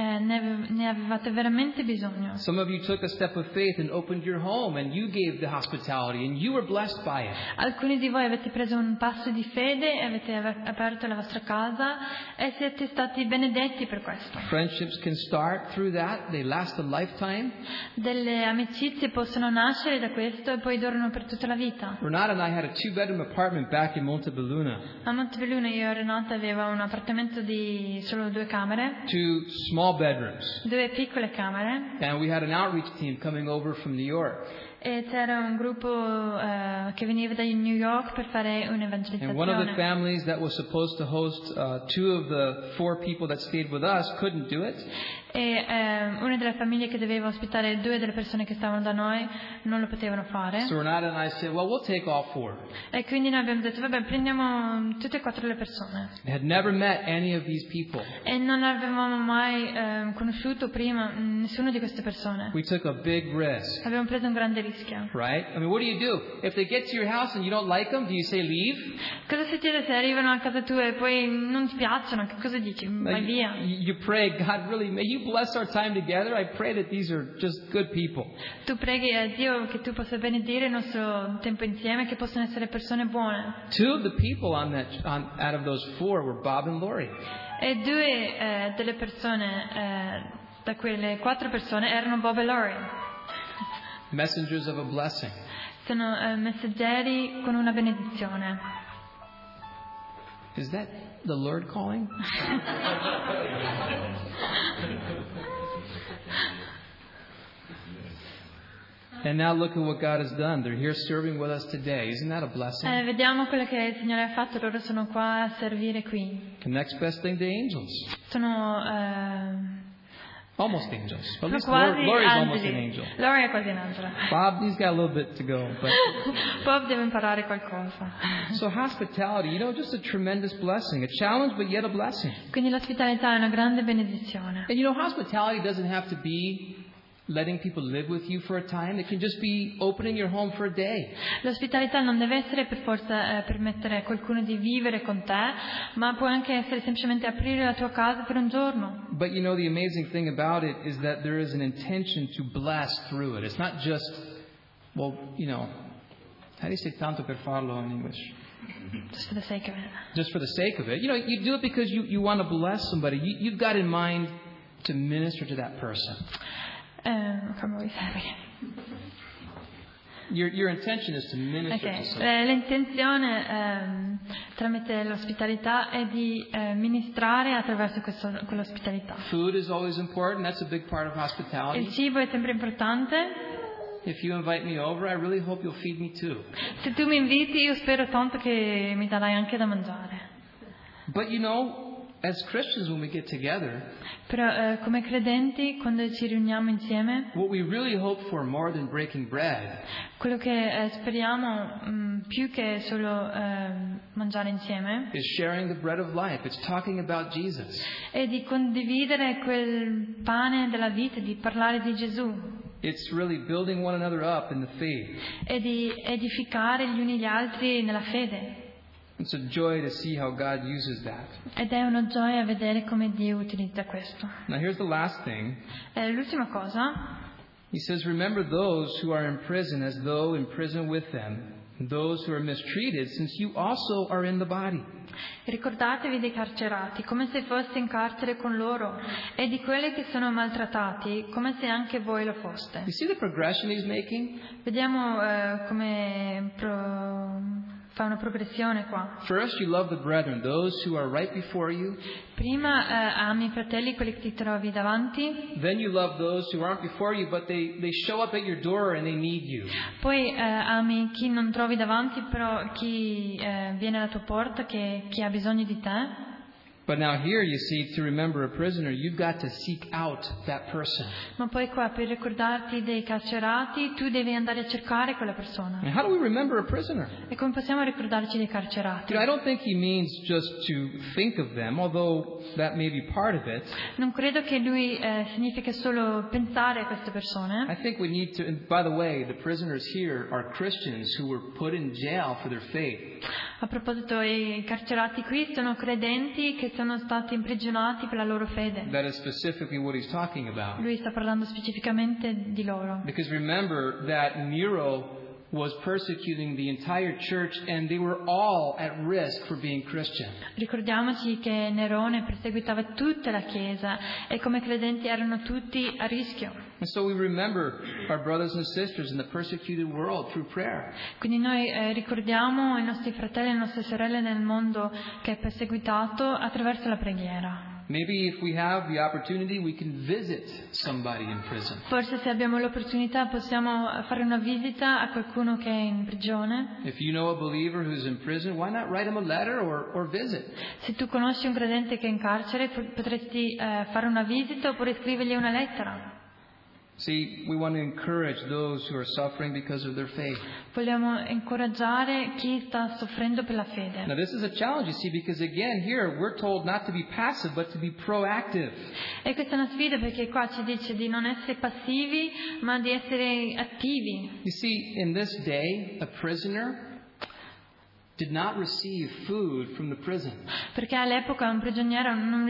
ne avevate veramente bisogno. Some of you took a step of faith and opened your home and you gave the hospitality and you were blessed by it. Alcuni di voi avete preso un passo di fede e avete aperto la vostra casa e siete stati benedetti per questo. Friendships can start through that. They last a lifetime. Delle amicizie possono nascere da questo e poi durano per tutta la vita. Renata and I had a 2-bedroom apartment back in Montebelluna. A Montebelluna io e Renata aveva un appartamento di solo 2 camere. 2 small bedrooms. 2 piccole camere. And we had an outreach team coming over from New York. E c'era un gruppo che veniva da New York per fare un'evangelizzazione. And one of the families that was supposed to host 2 of the 4 people that stayed with us couldn't do it. E una delle famiglie che doveva ospitare 2 delle persone che stavano da noi non lo potevano fare. So Renata and I said, well, we'll take all 4. E quindi noi abbiamo detto, vabbè, prendiamo tutte e 4 le persone. I had never met any of these people. E non avevamo mai conosciuto prima nessuna di queste persone. We took a big risk. Abbiamo preso un grande rischio. Right? I mean, what do? If they get to your house and you don't like them, do you say leave? Cosa succede se arrivano a casa tua e poi non ti piacciono? Che cosa dici? Vai via. You pray, God, really, may you bless our time together. I pray that these are just good people. Tu preghi a Dio che tu possa benedire il nostro tempo insieme, che possano essere persone buone. 2 of the people out of those 4 were Bob and Lori. E 2 delle persone, da quelle 4 persone, erano Bob e Lori. Messengers of a blessing. Sono messaggeri con una benedizione. Is that the Lord calling? And now look at what God has done. They're here serving with us today. Isn't that a blessing? Vediamo quello che il Signore ha fatto. Loro sono qua a servire qui. The next best thing to angels. Sono Almost angels. But at least quasi Lori's almost an angeli. angel. Lori è quasi un angelo. Bob, he's got a little bit to go. But Bob deve imparare qualcosa. so hospitality, just a tremendous blessing. A challenge, but yet a blessing. Quindi l'ospitalità è una grande benedizione. And hospitality doesn't have to be letting people live with you for a time. It can just be opening your home for a day. L'ospitalità non deve essere per forza permettere a qualcuno di vivere con te, ma può anche essere semplicemente aprire la tua casa per un giorno. But the amazing thing about it is that there is an intention to bless through it. It's not just, how do you say tanto per farlo in English? Just for the sake of it. Just for the sake of it. You do it because you want to bless somebody. You've got in mind to minister to that person. Come vuoi sapere? Your intention is to minister to someone. L'intenzione tramite l'ospitalità è di ministrare attraverso quell'ospitalità. Food is always important. That's a big part of hospitality. Il cibo è sempre importante. If you invite me over, I really hope you'll feed me too. Se tu mi inviti, io spero tanto che mi darai anche da mangiare. But as Christians, when we get together, però come credenti, quando ci riuniamo insieme, what we really hope for more than breaking bread, quello che speriamo più che solo mangiare insieme, is sharing the bread of life. It's talking about Jesus. È di condividere quel pane della vita, di parlare di Gesù. It's really building one another up in the faith. È di edificare gli uni gli altri nella fede. It's a joy to see how God uses that. Ed è una gioia vedere come Dio utilizza questo. Now here's the last thing. L'ultima cosa. He says, remember those who are in prison as though in prison with them, and those who are mistreated, since you also are in the body. Ricordatevi dei carcerati, come se foste in carcere con loro, e di quelli che sono maltrattati, come se anche voi lo foste. You see the progression he's making? Vediamo come fa una progressione qua. First, you love the brethren, those who are right before you. Prima ami i fratelli, quelli che ti trovi davanti. Then you love those who aren't before you, but they show up at your door and they need you. Poi ami chi non trovi davanti, però chi viene alla tua porta, chi ha bisogno di te. But now here you see, to remember a prisoner, you've got to seek out that person. Ma poi qua, per ricordarti dei carcerati, tu devi andare a cercare quella persona. And how do we remember a prisoner? E come possiamo ricordarci dei carcerati? I don't think he means just to think of them, although that may be part of it. Non credo che lui significa solo pensare a queste persone. I think we need to, and by the way, the prisoners here are Christians who were put in jail for their faith. A proposito, i carcerati qui sono credenti che sono stati imprigionati per la loro fede. That is specifically what he's talking about. Lui sta parlando specificamente di loro. Because remember that Nero was persecuting the entire church and they were all at risk for being Christian. Ricordiamoci che Nerone perseguitava tutta la Chiesa e come credenti erano tutti a rischio. And so we remember our brothers and sisters in the persecuted world through prayer. Quindi noi ricordiamo i nostri fratelli e le nostre sorelle nel mondo che è perseguitato attraverso la preghiera. Maybe if we have the opportunity, we can visit somebody in prison. Forse se abbiamo l'opportunità possiamo fare una visita a qualcuno che è in prigione. If you know a believer who's in prison, why not write him a letter or visit? Se tu conosci un credente che è in carcere, potresti fare una visita oppure scrivergli una lettera. See, we want to encourage those who are suffering because of their faith. Vogliamo incoraggiare chi sta soffrendo per la fede. Now this is a challenge, you see, because again here we're told not to be passive but to be proactive. E questa è una sfida perché qua ci dice di non essere passivi ma di essere attivi. You see, in this day, a prisoner did not receive food from the prison. Perché all'epoca un prigioniero non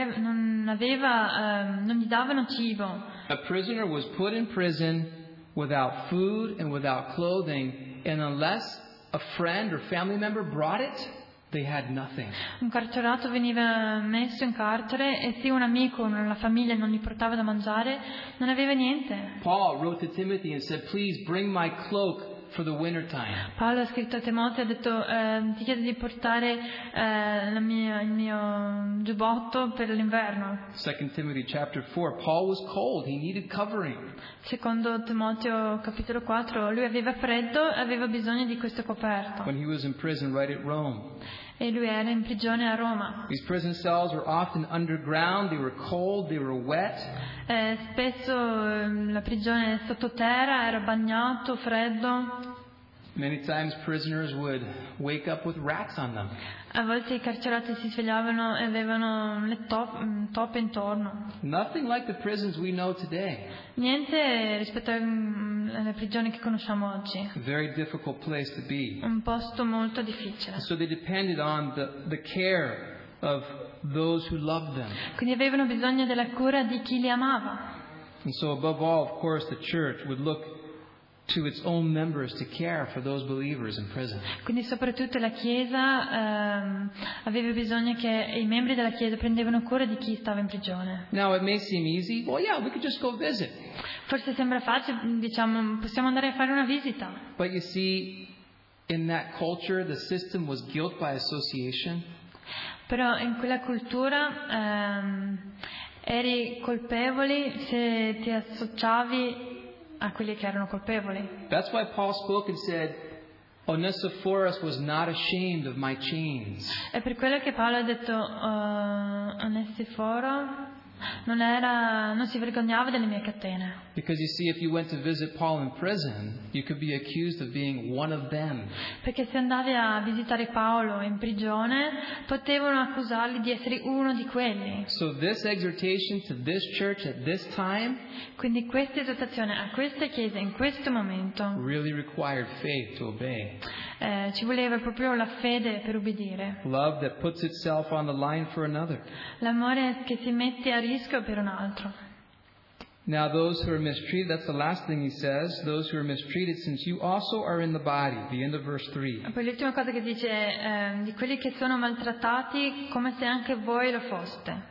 gli davano cibo. A prisoner was put in prison without food and without clothing, and unless a friend or family member brought it, they had nothing. Un carcerato veniva messo in carcere e se un amico o la famiglia non gli portava da mangiare, non aveva niente. Paul wrote to Timothy and said, "Please bring my cloak for the winter time." Paolo ha scritto a Timoteo e ha detto ti chiedo di portare il mio giubbotto per l'inverno. 2 Timothy chapter 4, Paul was cold, he needed covering. Secondo Timoteo capitolo 4, lui aveva freddo e aveva bisogno di questo coperto. When he was in prison right at Rome. e lui era in prigione a Roma. These prison cells were often underground, they were cold, they were wet. Spesso la prigione sottoterra era bagnato, freddo. Many times prisoners would wake up with rats on them. A volte i carcerati si svegliavano e avevano le toppe intorno. Nothing like the prisons we know today. Niente rispetto alle prigioni che conosciamo oggi. A very difficult place to be. Un posto molto difficile. So they depended on the care of those who loved them. Quindi avevano bisogno della cura di chi li amava. And so above all, of course, the church would look to its own members to care for those believers in prison. Quindi soprattutto la Chiesa aveva bisogno che i membri della Chiesa prendevano cura di chi stava in prigione. Now it may seem easy. Well, yeah, we could just go visit. Forse sembra facile, diciamo, possiamo andare a fare una visita. But you see, in that culture, the system was guilt by association. Però in quella cultura eri colpevoli se ti associavi a quelli che erano colpevoli. That's why Paul spoke and said, Onesiphorus was not ashamed of my chains. È per quello che Paolo ha detto Onesiforo non si vergognava delle mie catene. Because you see, if you went to visit Paul in prison, you could be accused of being one of them. Perché se andavi a visitare Paolo in prigione, potevano accusarli di essere uno di quelli. So this exhortation to this church at this time Quindi questa esortazione a questa chiesa in questo momento really required faith to obey. ci voleva proprio la fede per ubbidire. Love that puts itself on the line for another. L'amore che si mette a rischio per un altro. Now those who are mistreated, that's the last thing he says, those who are mistreated, since you also are in the body, the end of verse 3. Poi l'ultima cosa che dice di quelli che sono maltrattati come se anche voi lo foste.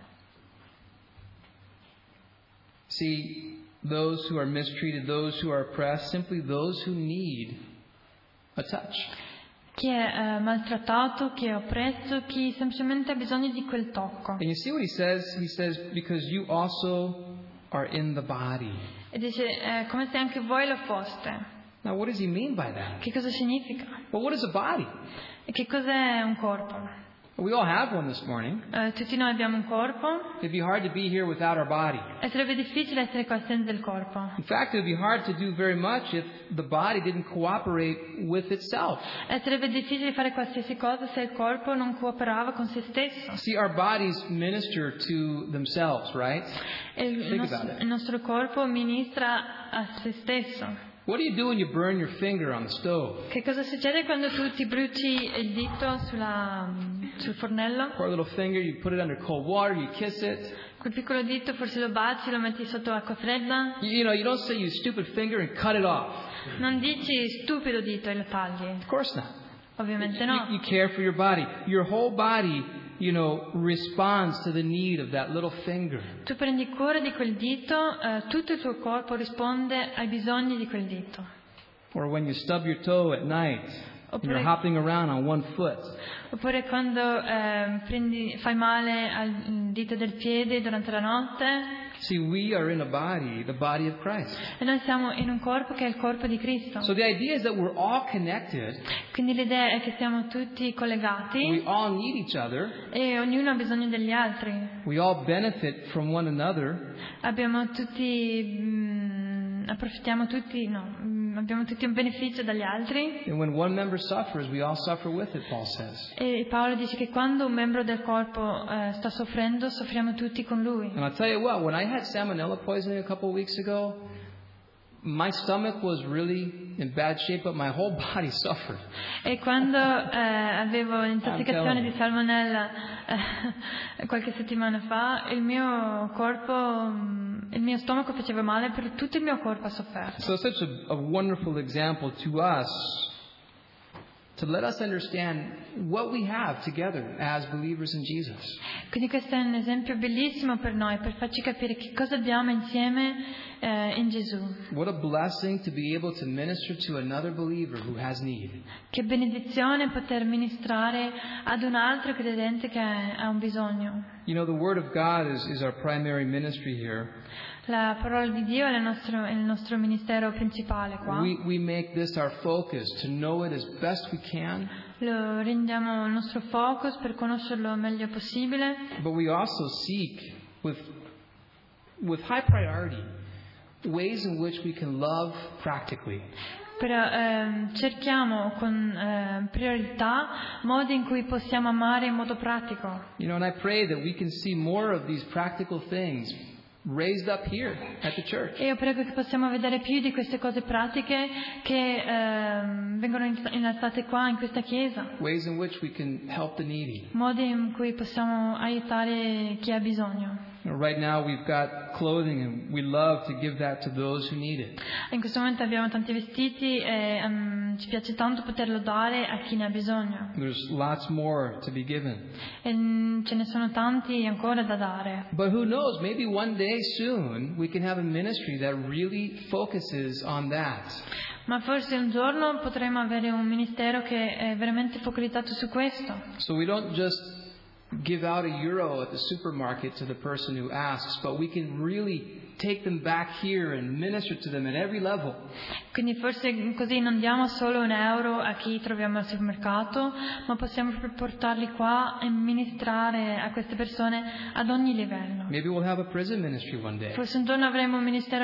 See, those who are mistreated, those who are oppressed, simply those who need a touch. Chi è maltrattato, chi è oppresso, chi semplicemente ha bisogno di quel tocco. And you see what he says? He says, because you also are in the body. E dice come se anche voi lo foste. Now what does he mean by that? Che cosa significa? Well, what is a body? E che cos'è un corpo? We all have one this morning. Tutti noi abbiamo un corpo. It'd be hard to be here without our body. E sarebbe difficile essere qua senza il corpo. In fact, it would be hard to do very much if the body didn't cooperate with itself. E sarebbe difficile fare qualsiasi cosa se il corpo non cooperava con se stesso. See, our bodies minister to themselves, right? Il nostro corpo ministra a se stesso. What do you do when you burn your finger on the stove? Che cosa succede quando tu ti bruci il dito sul fornello? Poor little finger, you put it under cold water, you kiss it. Quel piccolo dito forse lo baci, lo metti sotto acqua fredda. You know, you don't say you stupid finger and cut it off. Non dici stupido dito e lo tagli. Of course not. Ovviamente no. You care for your body. Your whole body, you know, responds to the need of that little finger. Tu prendi cura di quel dito, tutto il tuo corpo risponde ai bisogni di quel dito. Or when you stub your toe at night and you're hopping around on one foot. Oppure quando fai male al dito del piede durante la notte. See, we are in a body, the body of Christ. E noi siamo in un corpo che è il corpo di Cristo. So the idea is that we're all connected. Quindi l'idea è che siamo tutti collegati. We all need each other. E ognuno ha bisogno degli altri. We all benefit from one another. Abbiamo tutti abbiamo tutti un beneficio dagli altri. And when one member suffers, we all suffer with it, Paul says. E Paolo dice che quando un membro del corpo sta soffrendo, soffriamo tutti con lui. And I'll tell you what, when I had salmonella poisoning a couple of weeks ago, my stomach was really in bad shape, but my whole body suffered. E quando avevo l'intossicazione di salmonella qualche settimana fa, il mio stomaco faceva male, per tutto il mio corpo ha sofferto. So such a wonderful example to us, to let us understand what we have together as believers in Jesus. Quindi questo è un esempio bellissimo per noi, per farci capire che cosa abbiamo insieme in Gesù. What a blessing to be able to minister to another believer who has need. Che benedizione poter ministrare ad un altro credente che ha un bisogno. You know, the Word of God is our primary ministry here. La parola di Dio è il nostro ministero principale qua. We make this our focus, to know it as best we can. Lo rendiamo il nostro focus per conoscerlo il meglio possibile. But we also seek with high priority ways in which we can love practically. Però cerchiamo con priorità modi in cui possiamo amare in modo pratico. And I pray that we can see more of these practical things raised up here at the church. E io prego che possiamo vedere più di queste cose pratiche che vengono innalzate qua in questa chiesa. Ways in which we can help the needy. Modi in cui possiamo aiutare chi ha bisogno. Right now we've got clothing and we love to give that to those who need it. In questo momento abbiamo tanti vestiti e ci piace tanto poterlo dare a chi ne ha bisogno. There's lots more to be given. E ce ne sono tanti ancora da dare. But who knows, maybe one day soon we can have a ministry that really focuses on that. Ma forse un giorno potremo avere un ministero che è veramente focalizzato su questo. So we don't just give out €1 at the supermarket to the person who asks, but we can really take them back here and minister to them at every level. Quindi forse così non diamo solo €1 a chi troviamo al supermercato, ma possiamo portarli qua e ministrare a queste persone ad ogni livello. Maybe we'll have a prison ministry one day. Forse un giorno avremo un ministero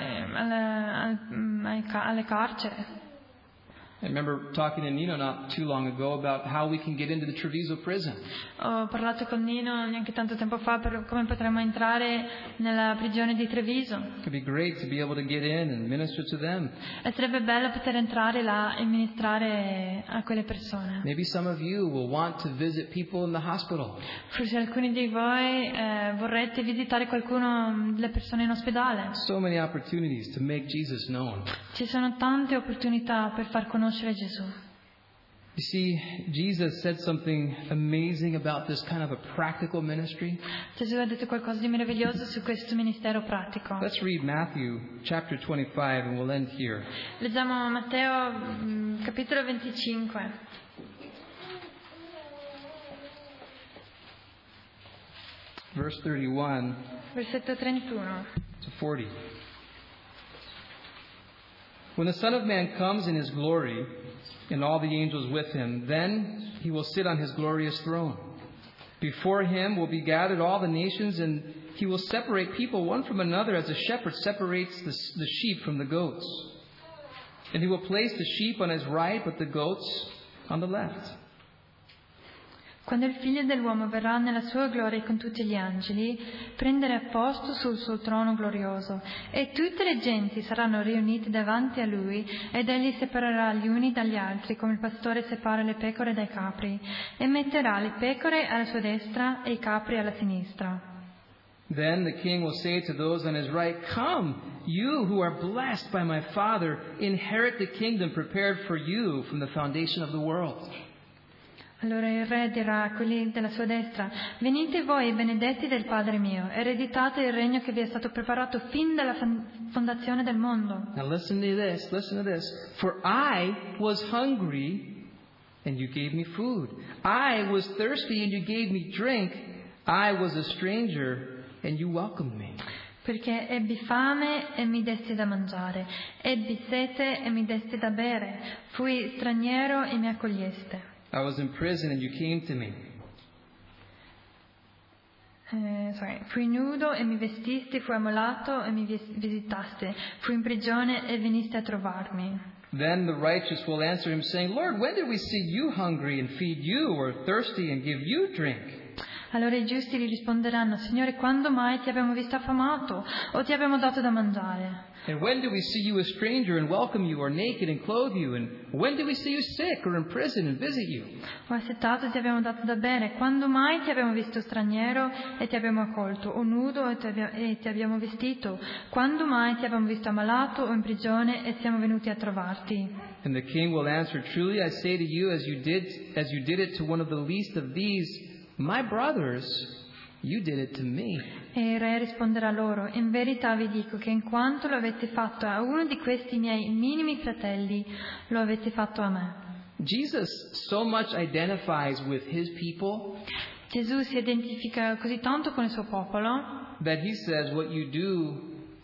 alle carceri. I remember talking to Nino not too long ago about how we can get into the Treviso prison. Ho parlato con Nino neanche tanto tempo fa per come potremmo entrare nella prigione di Treviso. It could be great to be able to get in and minister to them. E sarebbe bello poter entrare là e ministrare a quelle persone. Maybe some of you will want to visit people in the hospital. Forse alcuni di voi vorrete visitare qualcuno delle persone in ospedale. So many opportunities to make Jesus known. Ci sono tante opportunità per far conoscere Gesù. You see, Jesus said something amazing about this kind of a practical ministry. Gesù ha detto qualcosa di meraviglioso su questo ministero pratico. Let's read Matthew chapter 25 and we'll end here. Leggiamo Matteo capitolo 25. Verse 31 Versetto 31. to 40. When the Son of Man comes in his glory, and all the angels with him, then he will sit on his glorious throne. Before him will be gathered all the nations, and he will separate people one from another as a shepherd separates the sheep from the goats. And he will place the sheep on his right, but the goats on the left. Quando il Figlio dell'uomo verrà nella sua gloria con tutti gli angeli, prendere posto sul suo trono glorioso, e tutte le genti saranno riunite davanti a lui, ed egli separerà gli uni dagli altri, come il pastore separa le pecore dai capri, e metterà le pecore alla sua destra e i capri alla sinistra. Then the king will say to those on his right, "Come, you who are blessed by my Father, inherit the kingdom prepared for you from the foundation of the world." Allora il re dirà a quelli della sua destra: venite voi, benedetti del Padre mio, ereditate il regno che vi è stato preparato fin dalla fondazione del mondo. Now listen to this. For I was hungry, and you gave me food. I was thirsty, and you gave me drink. I was a stranger, and you welcomed me. Perché ebbi fame e mi desti da mangiare, ebbi sete e mi desti da bere, fui straniero e mi accoglieste. I was in prison and you came to me. Fui nudo e mi vestisti, fui ammalato e mi visitaste, fui in prigione e veniste a trovarmi. Then the righteous will answer him, saying, Lord, when did we see you hungry and feed you, or thirsty and give you drink? Allora i giusti gli risponderanno: Signore, quando mai ti abbiamo visto affamato o ti abbiamo dato da mangiare? And when did we see you a stranger and welcome you, or naked and clothe you? And when did we see you sick or in prison and visit you? O assetato e ti abbiamo dato da bere? Quando mai ti abbiamo visto straniero e ti abbiamo accolto, o nudo e ti abbiamo vestito? Quando mai ti abbiamo visto ammalato o in prigione e siamo venuti a trovarti? And the king will answer, Truly I say to you, as you did it to one of the least of these, my brothers, you did it to me. E il re risponderà loro: in verità vi dico che in quanto lo avete fatto a uno di questi miei minimi fratelli, lo avete fatto a me. Jesus so much identifies with his people Gesù si identifica così tanto con il suo popolo that he says what you do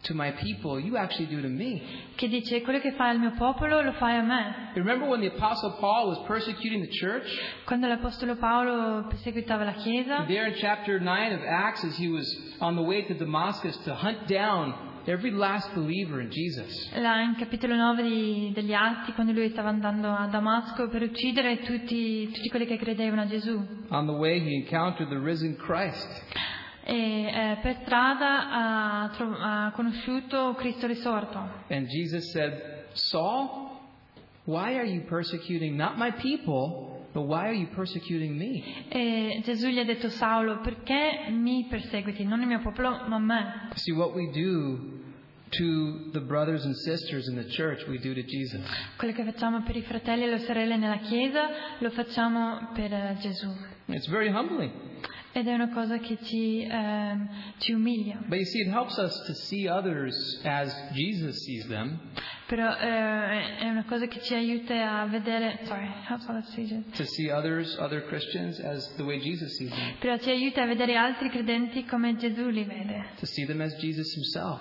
to my people, you actually do to me. Che dice: quello che fai al mio popolo lo fai a me. Remember when the Apostle Paul was persecuting the church? Quando l'apostolo Paolo perseguitava la chiesa, There in chapter 9 of Acts, as he was on the way to Damascus to hunt down every last believer in Jesus. là in capitolo 9 degli Atti, quando lui stava andando a Damasco per uccidere tutti quelli che credevano a Gesù. On the way, he encountered the risen Christ. E per strada ha conosciuto Cristo risorto. And Jesus said, Saul, why are you persecuting not my people, but why are you persecuting me? E Gesù gli ha detto: Saulo, perché mi perseguiti? Non il mio popolo, ma me. See, what we do to the brothers and sisters in the church, we do to Jesus. Quello che facciamo per i fratelli e le sorelle nella chiesa, lo facciamo per Gesù. It's very humbling. Ed è una cosa che ci umilia. But you see, it helps us to see others as Jesus sees them. Però è una cosa che ci aiuta a vedere. To see others, other Christians, as the way Jesus sees them. Però ci aiuta a vedere altri credenti come Gesù li vede. To see them as Jesus himself.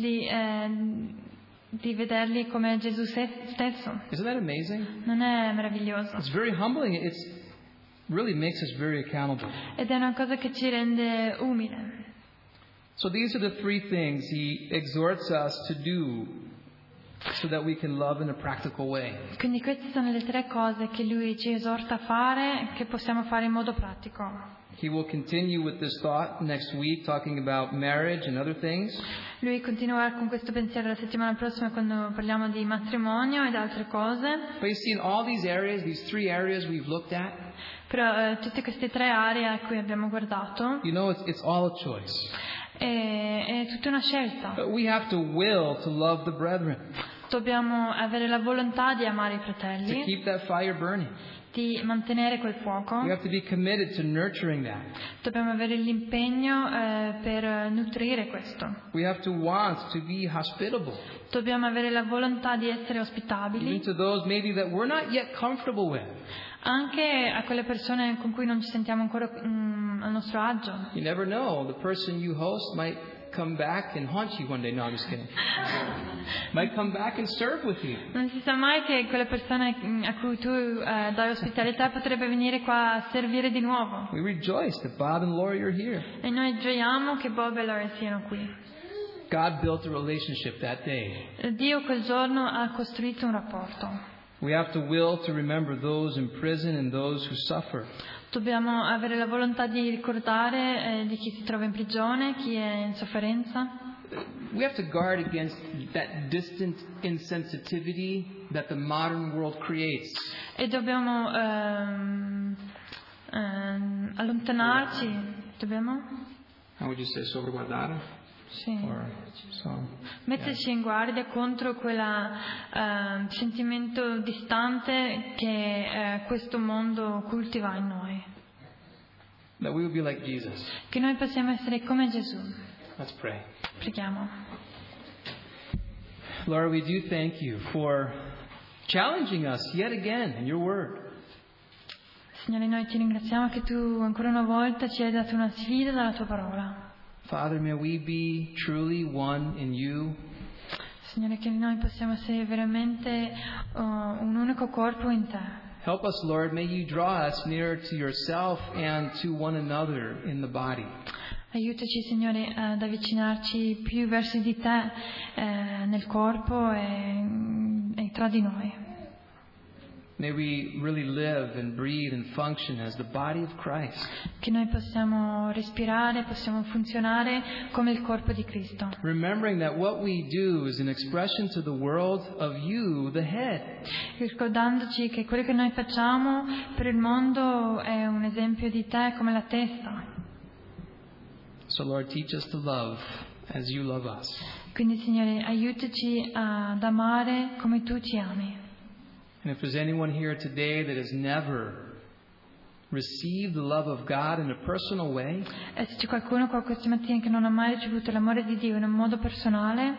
Di vederli come Gesù stesso. Isn't that amazing? Non è meraviglioso? It's very humbling. It's really makes us very accountable. Ed è una cosa che ci rende umile. So these are the three things he exhorts us to do so that we can love in a practical way. Quindi queste sono le tre cose che lui ci esorta a fare, che possiamo fare in modo pratico. He will continue with this thought next week, talking about marriage and other things. Lui continuerà con questo pensiero la settimana prossima quando parliamo di matrimonio ed altre cose. But you see, in all these areas, these three areas we've looked at, Però tutte queste tre aree a cui abbiamo guardato, you know, it's all a choice. è tutta una scelta. But we have to will to love the brethren, Dobbiamo avere la volontà di amare i to fratelli, keep that fire burning. di mantenere quel fuoco. We have to be committed to nurturing that. Dobbiamo avere l'impegno per nutrire questo. We have to want to be hospitable, Dobbiamo avere la volontà di essere even ospitabili, to those maybe that we're not yet comfortable with. anche a quelle persone con cui non ci sentiamo ancora a nostro agio. You never know. The person you host might come back and haunt you one day. No, I'm just kidding. Might come back and serve with you. Non si sa mai che quelle persone a cui tu dai ospitalità potrebbe venire qua a servire di nuovo. We rejoice that Bob and Lori are here. E noi gioiamo che Bob e Lori siano qui. God built a relationship that day. Dio quel giorno ha costruito un rapporto. We have to will to remember those in prison and those who suffer. Dobbiamo avere la volontà di ricordare di chi si trova in prigione, chi è in sofferenza. We have to guard against that distant insensitivity that the modern world creates. E dobbiamo allontanarci. Dobbiamo? How would you say, sorveguardare? Sì. So, Metterci in guardia contro quel sentimento distante che questo mondo coltiva in noi. that we would be like Jesus. Che noi possiamo essere come Gesù. Let's pray. Preghiamo. Lord, we do thank you for challenging us yet again in your word. Signore, noi ti ringraziamo che tu ancora una volta ci hai dato una sfida dalla tua parola. Father, may we be truly one in you. Signore, che noi possiamo essere veramente un unico corpo in te. Help us, Lord. May you draw us nearer to yourself and to one another in the body. Aiutaci, Signore, ad avvicinarci più verso di te nel corpo e tra di noi. May we really live and breathe and function as the body of Christ. Che noi possiamo respirare, possiamo funzionare come il corpo di Cristo. Remembering that what we do is an expression to the world of you, the head. Ricordandoci che quello che noi facciamo per il mondo è un esempio di te come la testa. So, Lord, teach us to love as you love us. Quindi, Signore, aiutaci ad amare come tu ci ami. And if there's anyone here today that has never received the love of God in a personal way, E se c'è qualcuno qua questa mattina che non ha mai ricevuto l'amore di Dio in un modo personale,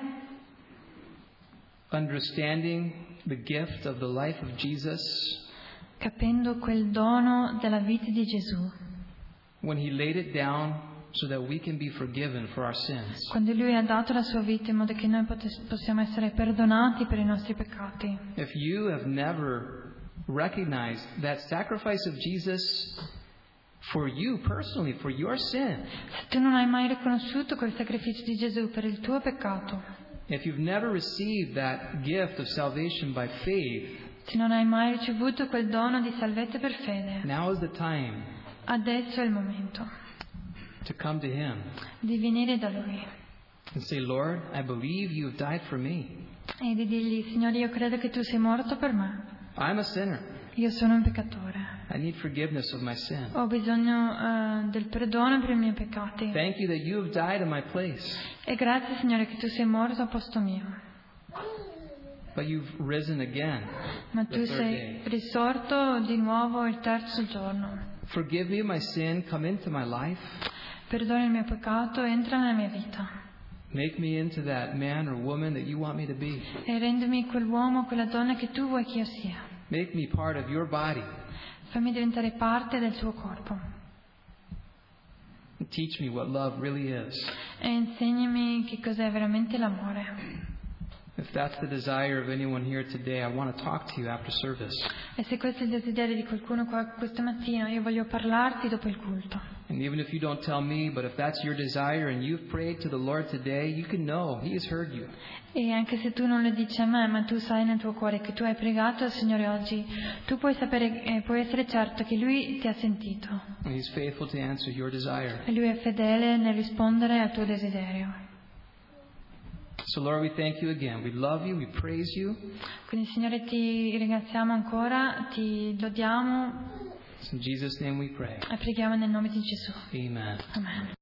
understanding the gift of the life of Jesus, capendo quel dono della vita di Gesù, when he laid it down so that we can be forgiven for our sins. Quando Lui ha dato la sua vita in modo che noi possiamo essere perdonati per i nostri peccati. If you have never recognized that sacrifice of Jesus for you personally, for your sin, Se tu non hai mai riconosciuto quel sacrificio di Gesù per il tuo peccato, if you've never received that gift of salvation by faith, se non hai mai ricevuto quel dono di salvezza per fede, now is the time adesso è il momento to come to Him di venire da Lui and say, Lord, I believe you have died for me. e di dirgli: Signore, io credo che tu sei morto per me. I'm a sinner. Io sono un peccatore. I need forgiveness of my sin. Ho bisogno del perdono per i miei peccati. Thank you that you have died in my place, E grazie, Signore, che tu sei morto a posto mio. but you've risen again Ma the tu third sei day. risorto di nuovo il terzo giorno. Forgive me my sin, come into my life. Perdona il mio peccato, entra nella mia vita. Make me into that man or woman that you want me to be. E rendimi quell'uomo, quella donna che tu vuoi che io sia. Make me part of your body. Fammi diventare parte del tuo corpo. And teach me what love really is. E insegnami che cos'è veramente l'amore. If that's the desire of anyone here today, I want to talk to you after service. E se questo è il desiderio di qualcuno qua questa mattina, io voglio parlarti dopo il culto. And even if you don't tell me, but if that's your desire and you've prayed to the Lord today, you can know He has heard you. E anche se tu non lo dici a me, ma tu sai nel tuo cuore che tu hai pregato al Signore oggi, tu puoi sapere, puoi essere certo che Lui ti ha sentito. And He's faithful to answer your desire. E Lui è fedele nel rispondere al tuo desiderio. So Lord, we thank you again. We love you. We praise you. Quindi Signore ti ringraziamo ancora, ti lodiamo In Jesus' name we pray. e preghiamo nel nome di Gesù. Amen. Amen.